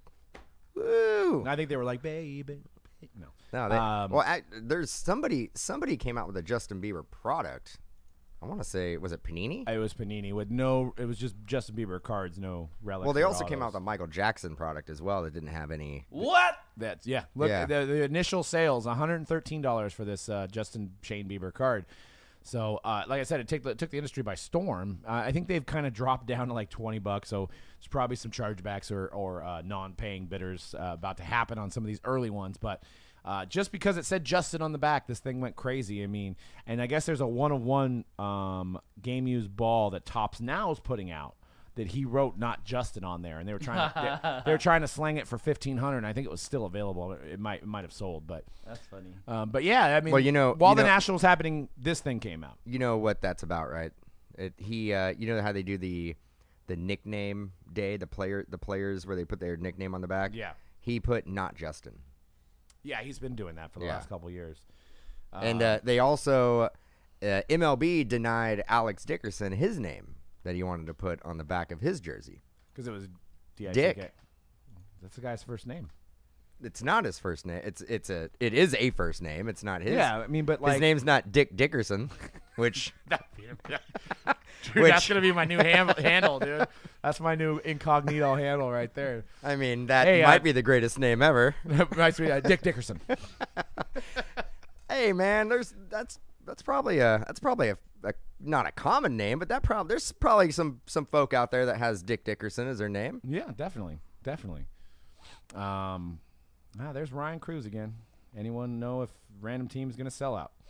woo. I think they were like, baby. No. No, there's somebody came out with a Justin Bieber product. I want to say, was it Panini? It was Panini with it was just Justin Bieber cards, no relics. Well, they or also came out autos. with a Michael Jackson product as well that didn't have any. What? That's Look, Yeah. The initial sales, $113 for this Justin Shane Bieber card. So, like I said, it took the industry by storm. I think they've kind of dropped down to like $20. So there's probably some chargebacks or non-paying bidders about to happen on some of these early ones. But just because it said Justin on the back, this thing went crazy. I mean, and I guess there's a 1-of-1 game used ball that Topps now is putting out that he wrote not Justin on there, and they were trying they were trying to slang it for $1,500. And I think it was still available. It might have sold, but That's funny. but yeah, I mean, Well, while the Nationals happening, this thing came out. You know what that's about, right? You know how they do the nickname day, the players where they put their nickname on the back. Yeah. He put not Justin. Yeah, he's been doing that for the Yeah. last couple of years. And they also MLB denied Alex Dickerson his name that he wanted to put on the back of his jersey. Because it was Dick. That's the guy's first name. It's not his first name. It is a first name. It's not his. Yeah, I mean, but like his name's not Dick Dickerson, which Dude, that's gonna be my new handle, dude. That's my new incognito handle right there. I mean that Hey, might be the greatest name ever. Nice to meet Dick Dickerson. Hey man, that's probably a not a common name, but there's probably some folk out there that has Dick Dickerson as their name. Yeah, definitely. There's Ryan Cruz again. Anyone know if random team is gonna sell out?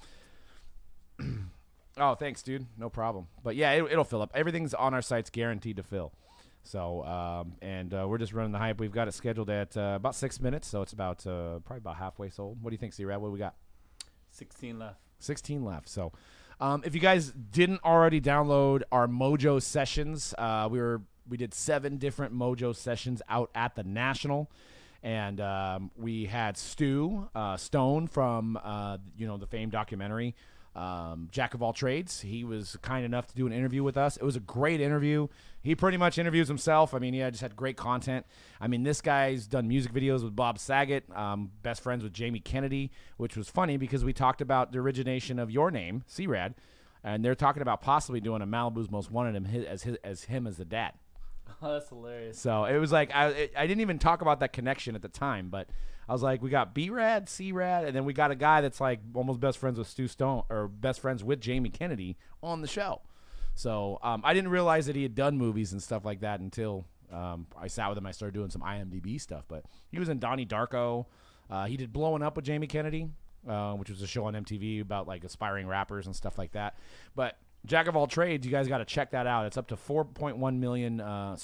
Oh, thanks, dude. No problem. But yeah, it'll fill up. Everything's on our site's guaranteed to fill. So, we're just running the hype. We've got it scheduled at about 6 minutes, so it's about probably about halfway sold. What do you think, C-Rad? What do we got? 16 left. 16 left. So, if you guys didn't already download our Mojo sessions, we did 7 different Mojo sessions out at the National, and we had Stu Stone from the famed documentary Jack of all trades. He was kind enough to do an interview with us. It was a great interview. He pretty much interviews himself. I mean, he just had great content. I mean, this guy's done music videos with Bob Saget, best friends with Jamie Kennedy, which was funny because we talked about the origination of your name, C-Rad, and they're talking about possibly doing a Malibu's Most Wanted as him as the dad. Oh, that's hilarious. So it was like I didn't even talk about that connection at the time, but I was like, we got B-Rad, C-Rad, and then we got a guy that's like almost best friends with Stu Stone or best friends with Jamie Kennedy on the show. So I didn't realize that he had done movies and stuff like that until I sat with him. I started doing some IMDb stuff, but he was in Donnie Darko. He did Blowing Up with Jamie Kennedy, which was a show on MTV about like aspiring rappers and stuff like that. But Jack of all trades, you guys got to check that out. It's up to 4.1 million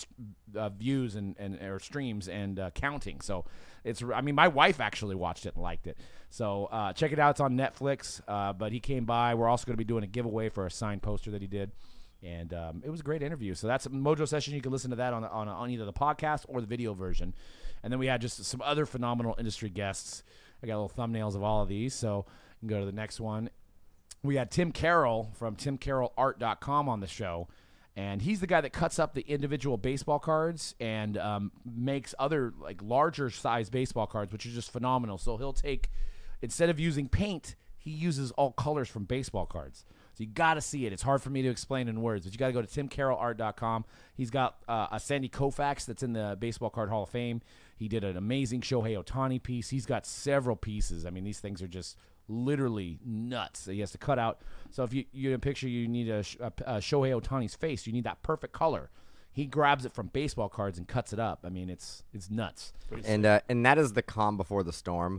views and or streams and counting. So I mean, my wife actually watched it and liked it. So check it out. It's on Netflix. But he came by. We're also going to be doing a giveaway for a signed poster that he did, and it was a great interview. So that's a Mojo session. You can listen to that on either the podcast or the video version. And then we had just some other phenomenal industry guests. I got little thumbnails of all of these, so you can go to the next one. We had Tim Carroll from TimCarrollArt.com on the show, and he's the guy that cuts up the individual baseball cards and makes other like larger size baseball cards, which are just phenomenal. So he'll take, instead of using paint, he uses all colors from baseball cards. So you got to see it. It's hard for me to explain in words, but you got to go to TimCarrollArt.com. He's got a Sandy Koufax that's in the Baseball Card Hall of Fame. He did an amazing Shohei Ohtani piece. He's got several pieces. I mean, these things are just literally nuts. He has to cut out. So if you in a picture, you need a Shohei Ohtani's face. You need that perfect color. He grabs it from baseball cards and cuts it up. I mean, it's nuts. And that is the calm before the storm.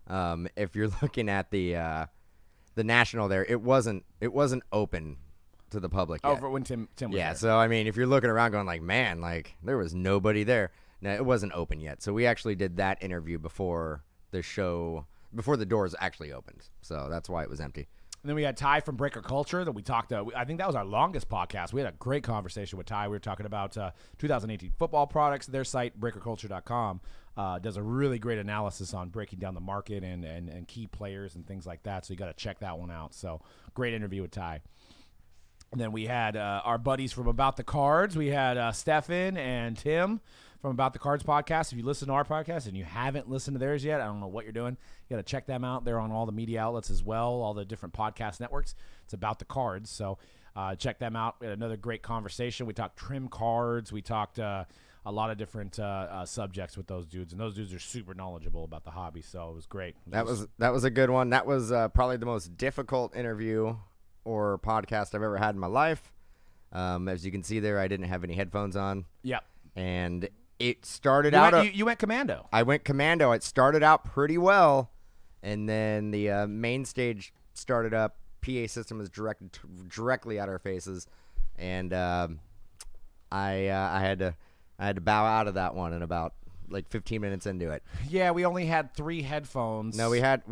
If you're looking at the National there, it wasn't open to the public yet. Oh, for when Tim was yeah, there. so I mean, if you're looking around going like, man, like there was nobody there. No, it wasn't open yet. So we actually did that interview before the doors actually opened. So that's why it was empty. And then we had Ty from Breaker Culture that we talked to. I think that was our longest podcast. We had a great conversation with Ty. We were talking about 2018 football products. Their site, breakerculture.com, does a really great analysis on breaking down the market and key players and things like that. So you got to check that one out. So great interview with Ty. And then we had our buddies from About the Cards. We had Stefan and Tim from About the Cards podcast. If you listen to our podcast and you haven't listened to theirs yet, I don't know what you're doing. You got to check them out. They're on all the media outlets as well, all the different podcast networks. It's About the Cards. So check them out. We had another great conversation. We talked trim cards. We talked a lot of different subjects with those dudes. And those dudes are super knowledgeable about the hobby. So it was great. That was a good one. That was probably the most difficult interview or podcast I've ever had in my life. As you can see there, I didn't have any headphones on. Yep. And it started You went commando. I went commando. It started out pretty well, and then the main stage started up. PA system was directed directly at our faces, and I had to bow out of that one in about like 15 minutes into it. Yeah, we only had 3 headphones. No, we had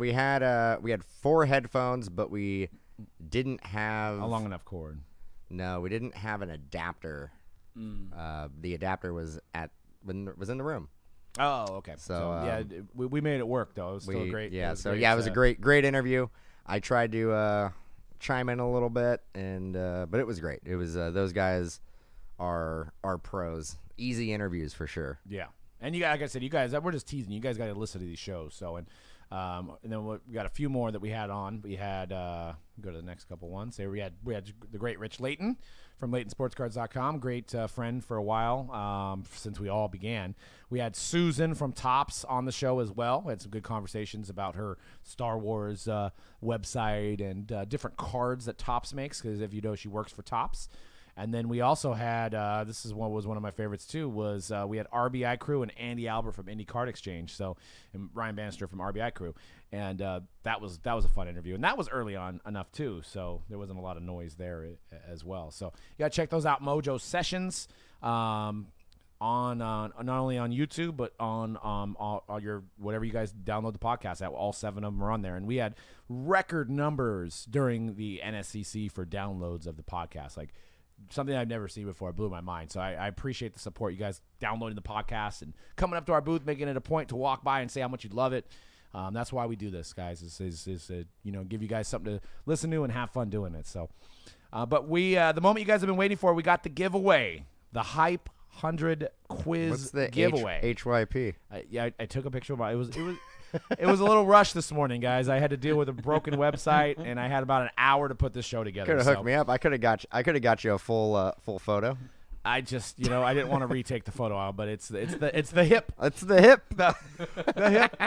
4 headphones, but we didn't have a long enough cord. No, we didn't have an adapter. The adapter was in the room. Oh, okay. So yeah, we made it work though. It was still great. Yeah. It was a great interview. I tried to chime in a little bit, and but it was great. It was those guys are pros. Easy interviews for sure. Yeah. And you guys, like I said, you guys, we're just teasing. You guys got to listen to these shows. So and then we got a few more that we had on. We had go to the next couple ones. There we had the great Rich Layton from LaytonSportsCards.com, great friend for a while since we all began. We had Susan from Topps on the show as well. We had some good conversations about her Star Wars website and different cards that Topps makes, because if you know, she works for Topps. And then we also had was one of my favorites too, was we had RBI Crew and Andy Albert from Indie Card Exchange, and Ryan Bannister from RBI Crew, and that was a fun interview, and that was early on enough too, so there wasn't a lot of noise there as well. So you gotta check those out, Mojo Sessions, on not only on YouTube but on all your whatever you guys download the podcast at. All 7 of them are on there, and we had record numbers during the NSCC for downloads of the podcast, like something I've never seen before. It blew my mind. So I appreciate the support. You guys downloading the podcast and coming up to our booth, making it a point to walk by and say how much you love it. That's why we do this, guys. Is give you guys something to listen to and have fun doing it. So, but we the moment you guys have been waiting for, we got the giveaway, the Hype 100 quiz What's the giveaway. HYP? I took a picture of it. It was a little rushed this morning, guys. I had to deal with a broken website, and I had about an hour to put this show together. Could have hooked me up. I could have got you a full photo. I just, I didn't want to retake the photo out, but it's the hip. It's the hip. The hip.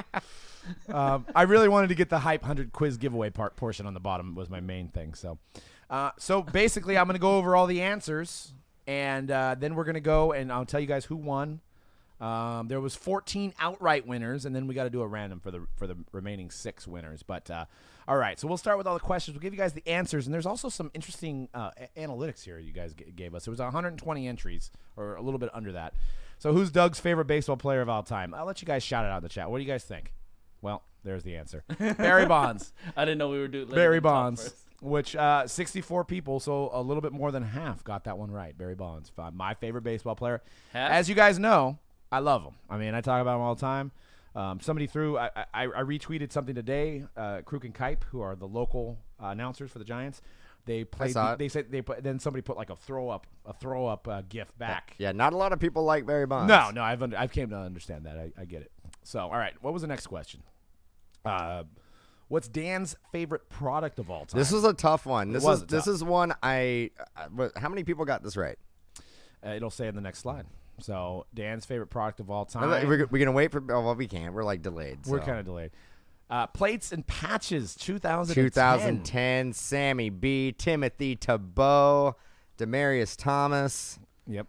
I really wanted to get the Hype 100 quiz giveaway portion on the bottom was my main thing. So basically, I'm going to go over all the answers, and then we're going to go and I'll tell you guys who won. There was 14 outright winners, and then we got to do a random for the remaining 6 winners. But all right, so we'll start with all the questions. We'll give you guys the answers, and there's also some interesting analytics here you guys gave us. There was 120 entries, or a little bit under that. So who's Doug's favorite baseball player of all time? I'll let you guys shout it out in the chat. What do you guys think? Well, there's the answer. Barry Bonds. I didn't know we were doing Barry Bonds, which 64 people, so a little bit more than half got that one right. Barry Bonds, my favorite baseball player. Half? As you guys know, I love him. I mean, I talk about him all the time. Somebody threw. I retweeted something today. Kruk and Kipe, who are the local announcers for the Giants, they played. They said they put. Then somebody put like a throw up gif back. Yeah, not a lot of people like Barry Bonds. No, I've came to understand that. I get it. So, all right, what was the next question? What's Dan's favorite product of all time? This was a tough one. This is one how many people got this right? It'll say in the next slide. So Dan's favorite product of all time. We're gonna wait for. Oh, well, we can't. We're like delayed. We're kind of delayed. Plates and patches, 2010. 2010. Sammy B, Timothy Tebow, Demarius Thomas. Yep.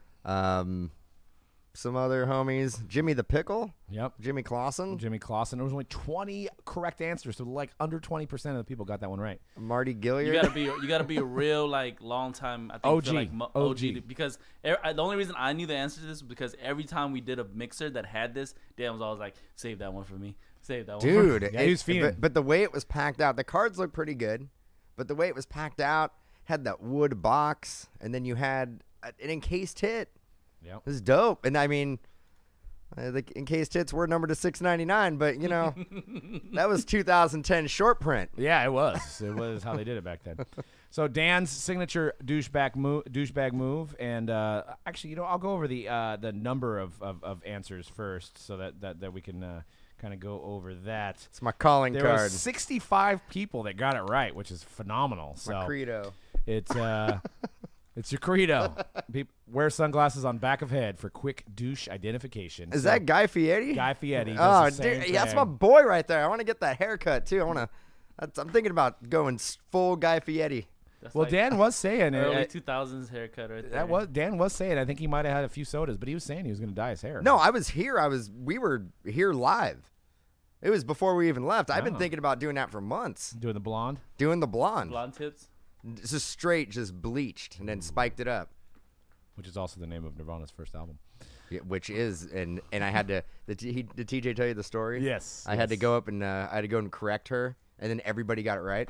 Some other homies. Jimmy the Pickle. Yep. Jimmy Clausen. There was only 20 correct answers, so like under 20% of the people got that one right. Marty Gilliard. You gotta be a real like long time. I think OG. feel like OG because the only reason I knew the answer to this was because every time we did a mixer that had this, Dan was always like, "Save that one for me. Save that one." Dude, Yeah, he was fiending. but the way it was packed out, the cards looked pretty good, but the way it was packed out had that wood box, and then you had an encased hit. Yep. It was dope, and I mean. The encased hits were numbered to 699, but that was 2010 short print. Yeah, it was. It was how they did it back then. So Dan's signature douchebag move, and actually, I'll go over the number of answers first, so that we can kind of go over that. It's my calling There card. was 65 people that got it right, which is phenomenal. So My credo. It's it's your credo. Wear sunglasses on back of head for quick douche identification. Is that Guy Fieri? Guy Fieri? Oh, does the same dude, that's thing. my boy right there. I want to get that haircut too. I'm thinking about going full Guy Fieri. That's Well, like Dan was saying early 2000s haircut right there. Dan was saying. I think he might have had a few sodas, but he was saying he was going to dye his hair. No, I was here. We were here live. It was before we even left. I've been Oh. thinking about doing that for months. doing the blonde, Doing the blonde. Blonde tips. Just straight, just bleached and then spiked it up. which is also the name of Nirvana's first album. Yeah, which is and I had to did TJ tell you the story? Yes, I had to go up and I had to go and correct her, and then everybody got it right.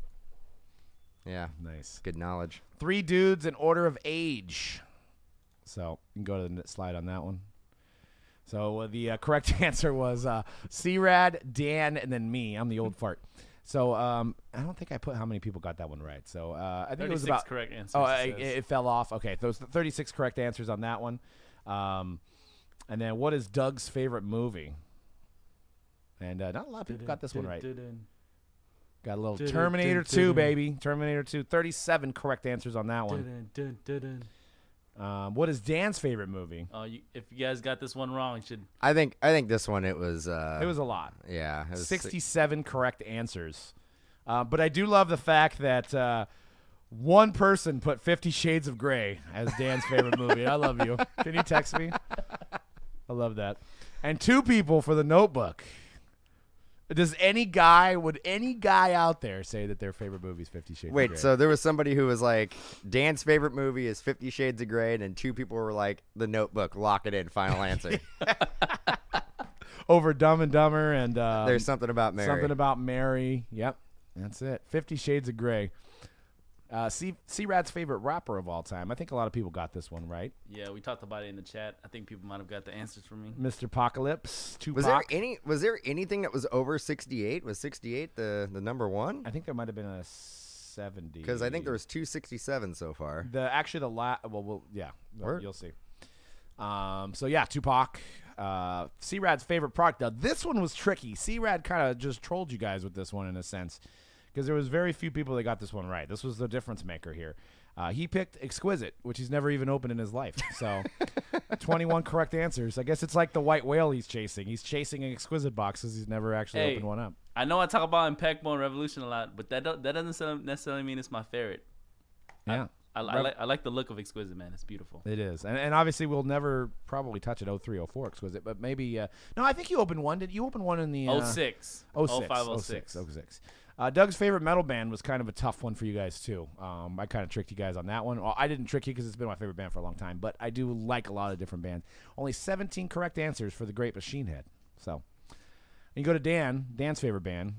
Yeah, Nice. good knowledge. 3 dudes in order of age. So you can go to the next slide on that one. So the correct answer was C-Rad, Dan, and then me. I'm the old fart. So I don't think I put how many people got that one right. So I think it was about correct answers. Oh, it says. it fell off. Okay, those 36 correct answers on that one. And then what is Doug's favorite movie? And not a lot of people got this one right. Got a little Terminator 2, baby. Terminator 2. 37 correct answers on that one. What is Dan's favorite movie? If you guys got this one wrong, you should. I think this one it was It was a lot. yeah, it was 67 correct answers. But I do love the fact that one person put 50 Shades of Grey as Dan's favorite movie. I love you. Can you text me? I love that. And 2 people for The Notebook. Would any guy out there say that their favorite movie is 50 Shades of Grey? Wait, so there was somebody who was like, Dan's favorite movie is 50 Shades of Grey, and then 2 people were like, The Notebook, lock it in, final answer. Over Dumb and Dumber and There's something about Mary. Something about Mary. Yep, that's it. 50 Shades of Grey. C-Rad's favorite rapper of all time. I think a lot of people got this one right. Yeah, we talked about it in the chat. I think people might have got the answers from me. Mr. Apocalypse, Tupac. Was there anything that was over 68? Was 68 the number one? I think there might have been a 70. Because I think there was 267 so far. Yeah, Word. you'll see. So yeah, Tupac, C-Rad's favorite product. Now this one was tricky. C-Rad kind of just trolled you guys with this one in a sense, because there was very few people that got this one right. This was the difference maker here. He picked Exquisite, which he's never even opened in his life. So 21 correct answers. I guess it's like the white whale he's chasing. He's chasing Exquisite boxes. He's never actually opened one up. I know I talk about Impeccable and Revolution a lot, but that doesn't necessarily mean it's my favorite. Yeah. I like the look of Exquisite, man. It's beautiful. It is. And obviously we'll never probably touch it 03, 04 Exquisite, but maybe no, I think you opened one. Did you open one in the 06. 06. Doug's favorite metal band was kind of a tough one for you guys too. I kind of tricked you guys on that one. Well, I didn't trick you because it's been my favorite band for a long time, but I do like a lot of different bands. Only 17 correct answers for the Great Machine Head. So you go to Dan's favorite band.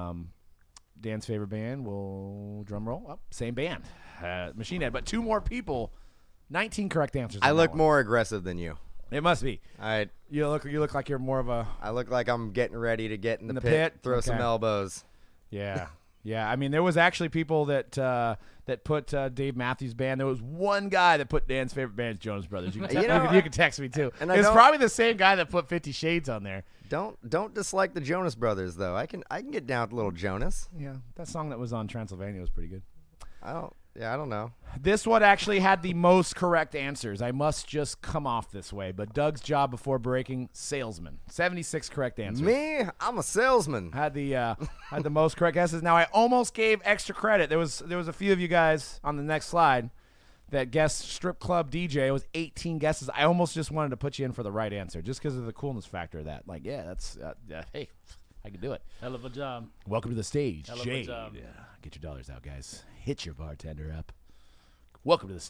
Dan's favorite band will drum roll up. Same band, Machine Head, but two more people. 19 correct answers. I look more aggressive than you. It must be. You look like you're more of a. I look like I'm getting ready to get in the pit. Throw some elbows. Yeah. Yeah, I mean, there was actually people that put Dave Matthews Band. There was one guy that put Dan's favorite band, Jonas Brothers. You can text me too. And it's probably the same guy that put 50 Shades on there. Don't dislike the Jonas Brothers though. I can get down with little Jonas. Yeah, that song that was on Transylvania was pretty good. I don't know. This one actually had the most correct answers. I must just come off this way. But Doug's job before breaking, salesman. 76 correct answers. Me? I'm a salesman. Had the most correct guesses. Now I almost gave extra credit. There was a few of you guys on the next slide that guessed strip club DJ. It was 18 guesses. I almost just wanted to put you in for the right answer just because of the coolness factor of that. Like, yeah, that's hey, I can do it. Hell of a job. Welcome to the stage, Hell of a Jade. job. Get your dollars out, guys. Hit your bartender up. Welcome to the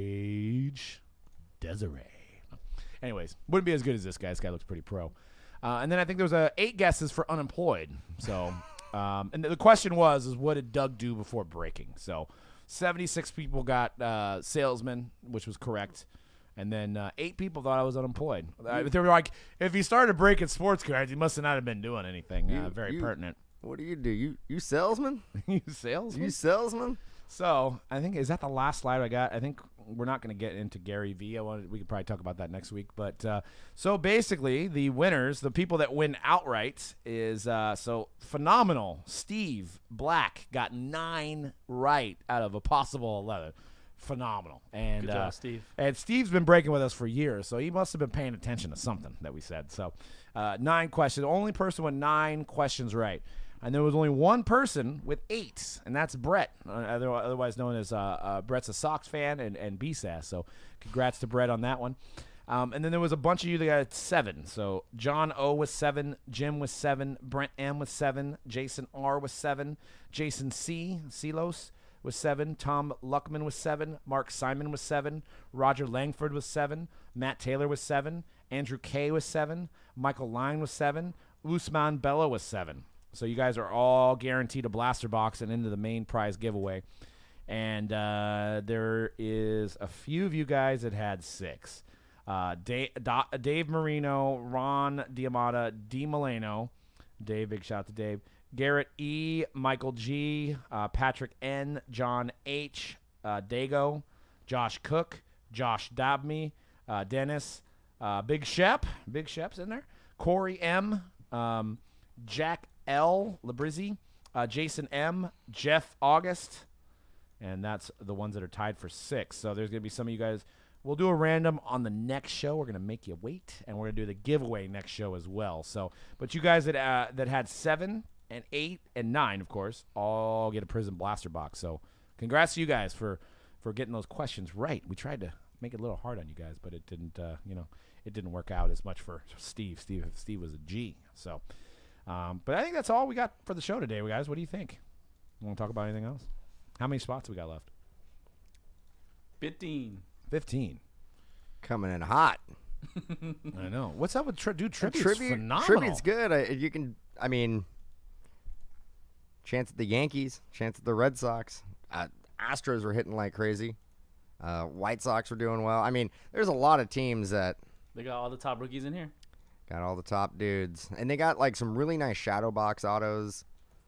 stage, Desiree. Anyways, wouldn't be as good as this guy. This guy looks pretty pro. And then I think there was 8 guesses for unemployed. So, and the question was what did Doug do before breaking? So, 76 people got salesman, which was correct. And then 8 people thought I was unemployed. They were like, if he started breaking sports cards, he must have not been doing anything very pertinent. What do? You salesman? You salesman? You salesman? So I think, is that the last slide I got? I think we're not going to get into Gary Vee. We could probably talk about that next week. But so basically, the winners, the people that win outright, is so phenomenal. Steve Black got 9 right out of a possible 11. Phenomenal. And good job, Steve. And Steve's been breaking with us for years, so he must have been paying attention to something that we said. So 9 questions. The only person with 9 questions right. And there was only one person with 8, and that's Brett, otherwise known as Brett's a Sox fan and BSAS. So congrats to Brett on that one. And then there was a bunch of you that got 7. So John O was 7, Jim was 7, Brent M was 7, Jason R was 7, Jason C, Silos was 7, Tom Luckman was 7, Mark Simon was 7, Roger Langford was 7, Matt Taylor was 7, Andrew K was 7, Michael Line was 7, Usman Bella was 7. So you guys are all guaranteed a blaster box and into the main prize giveaway. And there is a few of you guys that had 6. Dave Marino, Ron Diamata, D. Milano. Dave, big shout out to Dave. Garrett E., Michael G., Patrick N., John H., Dago, Josh Cook, Josh Dabney, Dennis, Big Shep. Big Shep's in there. Corey M., Jack L. Labrizzi, Jason M., Jeff August, and that's the ones that are tied for 6. So there's going to be some of you guys. We'll do a random on the next show. We're going to make you wait, and we're going to do the giveaway next show as well. So, but you guys that had 7 and 8 and 9, of course, all get a Prison Blaster box. So congrats to you guys for getting those questions right. We tried to make it a little hard on you guys, but it didn't, it didn't work out as much for Steve. Steve was a G. So. But I think that's all we got for the show today, guys. What do you think? You want to talk about anything else? How many spots we got left? 15. Coming in hot. I know. What's up with dude? Tribute's phenomenal. Tribute's good. Chance at the Yankees, chance at the Red Sox. Astros were hitting like crazy. White Sox were doing well. I mean, there's a lot of teams that They got all the top rookies in here. got all the top dudes, and they got like some really nice shadow box autos.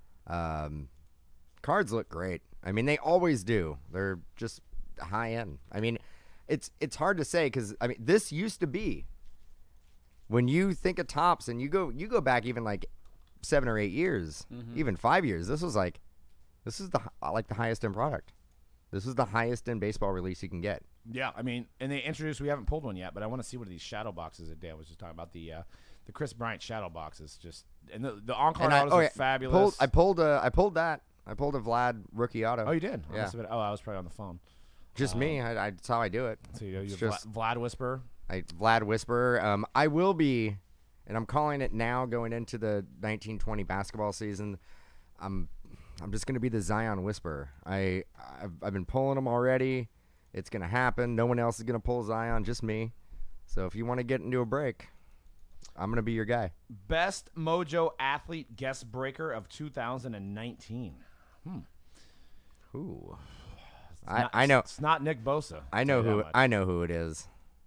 Cards look great. I mean, they always do. They're just high end. I mean, it's hard to say because I mean, this used to be when you think of tops and you go back even like 7 or 8 years, even 5 years. This is the highest end product. This is the highest end baseball release you can get. Yeah, I mean, and they introduced. We haven't pulled one yet, but I want to see what these shadow boxes that Dan was just talking about. The Chris Bryant shadow boxes, just and the on-card autos are fabulous. I pulled that. I pulled a Vlad rookie auto. Oh, you did? Yeah. I was probably on the phone. Just me. That's how I do it. So you It's have Vlad Whisperer. Vlad Whisperer. I will be, and I'm calling it now going into the 1920 basketball season. I'm just going to be the Zion Whisperer. I've been pulling them already. It's going to happen. No one else is going to pull Zion, just me. So if you want to get into a break, I'm going to be your guy. Best Mojo Athlete Guest Breaker of 2019. Ooh. I know. It's not Nick Bosa. I know who it is.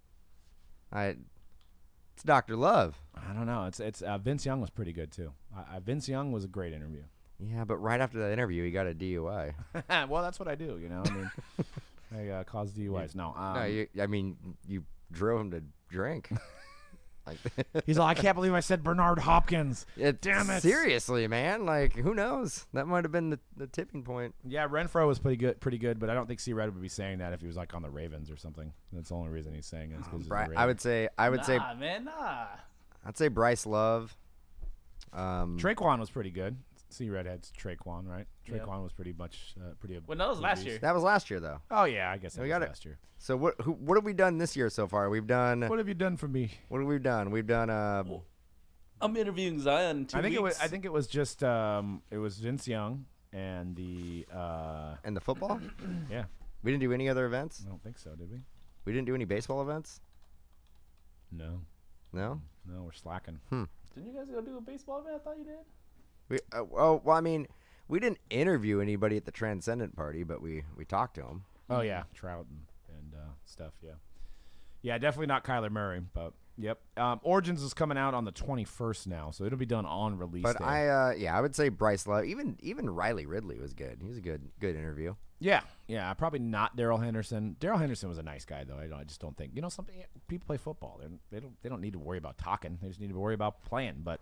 It's Dr. Love. I don't know. It's Vince Young was pretty good too. Vince Young was a great interview. Yeah, but right after that interview, he got a DUI. Well, that's what I do. You know, I mean, I cause DUIs. No, you drove him to drink. he's like, I can't believe I said Bernard Hopkins. Damn it! Seriously, man. Like, who knows? That might have been the tipping point. Yeah, Renfro was pretty good, but I don't think C. Red would be saying that if he was like on the Ravens or something. That's the only reason he's saying it. I would say Nah. I'd say Bryce Love. Traquan was pretty good. C. Red had Traquan, right? Yeah. Traquan was pretty much pretty. Well, that was last year. That was last year, though. Oh yeah, I guess that We was got it. last year. So what have we done this year so far? We've done. What have you done for me? What have we done? We've done. I'm interviewing Zion in 2 weeks. I think it was just it was Vince Young and the and the football. yeah. We didn't do any other events. I don't think so, did we? We didn't do any baseball events. No, No. we're slacking. Didn't you guys go do a baseball event? I thought you did. Well, I mean, we didn't interview anybody at the Transcendent party, but we talked to them. Oh yeah, Trout and stuff. Yeah, definitely not Kyler Murray, but yep. Origins is coming out on the 21st now, so it'll be done on release But day. I would say Bryce Love. Even Riley Ridley was good. He was a good interview. Yeah, probably not Daryl Henderson. Daryl Henderson was a nice guy though. I just don't think something. People play football. They don't need to worry about talking. They just need to worry about playing. But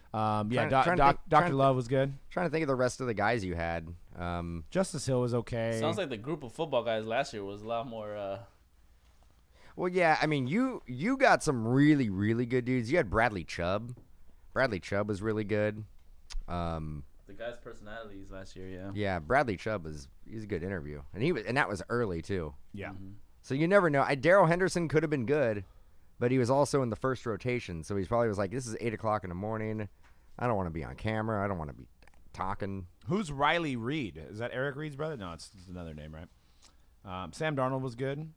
Dr. Love was good. Trying to think of the rest of the guys you had. Justice Hill was okay. Sounds like the group of football guys last year was a lot more. Well, yeah. I mean, you got some really really good dudes. You had Bradley Chubb. Bradley Chubb was really good. The guys' personalities last year, yeah. Yeah, Bradley Chubb he's a good interview, and that was early too. Yeah. So you never know. Daryl Henderson could have been good, but he was also in the first rotation, so he probably was like, "This is 8:00 in the morning. I don't want to be on camera. I don't want to be talking." Who's Riley Reed? Is that Eric Reed's brother? No, it's another name, right? Sam Darnold was good.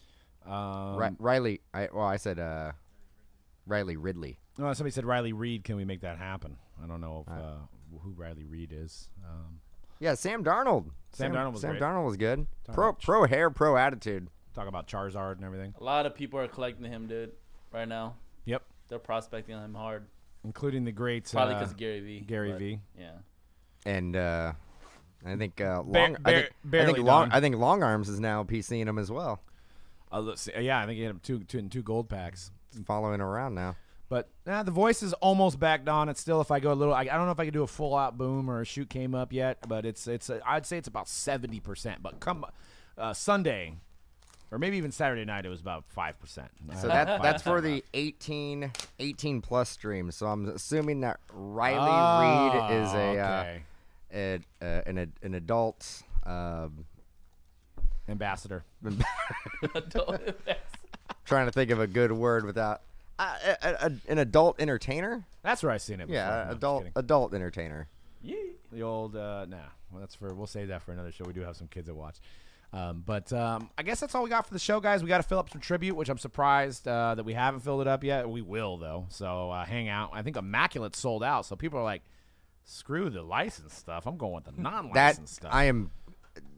Riley. I said Riley Ridley. No, somebody said Riley Reed. Can we make that happen? I don't know who Riley Reed is. Yeah, Sam Darnold. Sam Darnold was great. Darnold was good. Talking Pro hair, pro attitude. Talk about Charizard and everything. A lot of people are collecting him, dude, right now. Yep. They're prospecting him hard. Including the great Probably because Gary V. Gary V. Yeah. And I think barely done. I think Long Arms is now PCing him as well. Yeah, I think he had him two gold packs. He's following around now. But the voice is almost back on. It's still, if I go a little, I don't know if I can do a full out boom or a shoot came up yet, but I'd say it's about 70%. But come Sunday, or maybe even Saturday night, it was about 5%. So that's for the 18 plus stream. So I'm assuming that Riley Reed is an adult ambassador. Trying to think of a good word without an adult entertainer. That's where I seen it before. Yeah, No, adult entertainer. Yeah. the old we'll save that for another show. We do have some kids that watch. But I guess that's all we got for the show, guys. We got to fill up some tribute, which I'm surprised that we haven't filled it up yet. We will, though. So hang out. I think Immaculate sold out. So people are like, screw the license stuff. I'm going with the non-license stuff.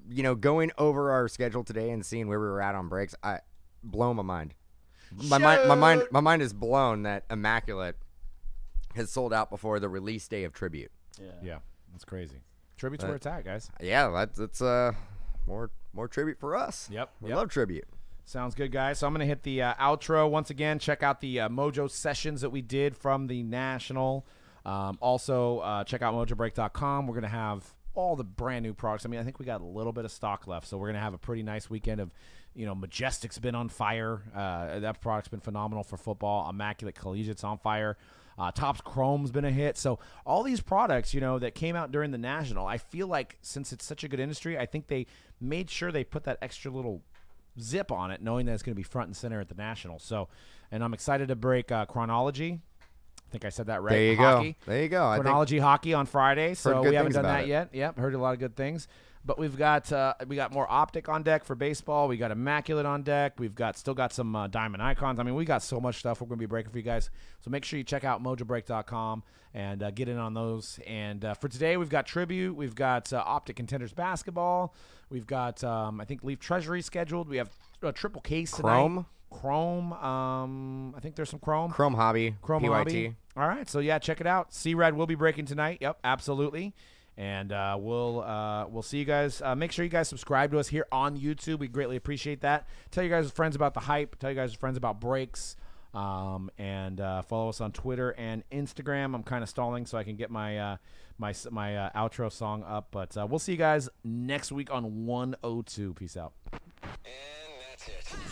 going over our schedule today and seeing where we were at on breaks, blown my mind. My mind is blown that Immaculate has sold out before the release day of Tribute. Yeah, that's crazy. Tribute's where it's at, guys. Yeah, that's more Tribute for us. Yep. We love Tribute. Sounds good, guys. So I'm going to hit the outro once again. Check out the Mojo sessions that we did from the National. Also, check out mojobreak.com. We're going to have all the brand new products. I mean, I think we got a little bit of stock left, so we're going to have a pretty nice weekend of, Majestic's been on fire. That product's been phenomenal for football. Immaculate Collegiate's on fire. Topps Chrome's been a hit. So all these products, that came out during the National, I feel like since it's such a good industry, I think they made sure they put that extra little zip on it, knowing that it's going to be front and center at the National. So, and I'm excited to break Chronology. I think I said that right. There you Hockey. go. There you go. Chronology Hockey on Friday. So we haven't done that it. yet. Yep, heard a lot of good things. But we got more Optic on deck for baseball. We got Immaculate on deck. We've still got some Diamond Icons. I mean, we got so much stuff we're going to be breaking for you guys. So make sure you check out mojobreak.com and get in on those. And for today, we've got Tribute. We've got Optic Contenders basketball. We've got I think Leaf Treasury scheduled. We have a triple case tonight. Chrome. I think there's some Chrome. Chrome Hobby. Chrome PYT. Hobby. All right. So yeah, check it out. C-Red will be breaking tonight. Yep, absolutely. And we'll see you guys. Make sure you guys subscribe to us here on YouTube. We greatly appreciate that. Tell you guys' friends about the hype. Tell you guys' friends about breaks. And follow us on Twitter and Instagram. I'm kind of stalling so I can get my my outro song up. But we'll see you guys next week on 102. Peace out. And that's it.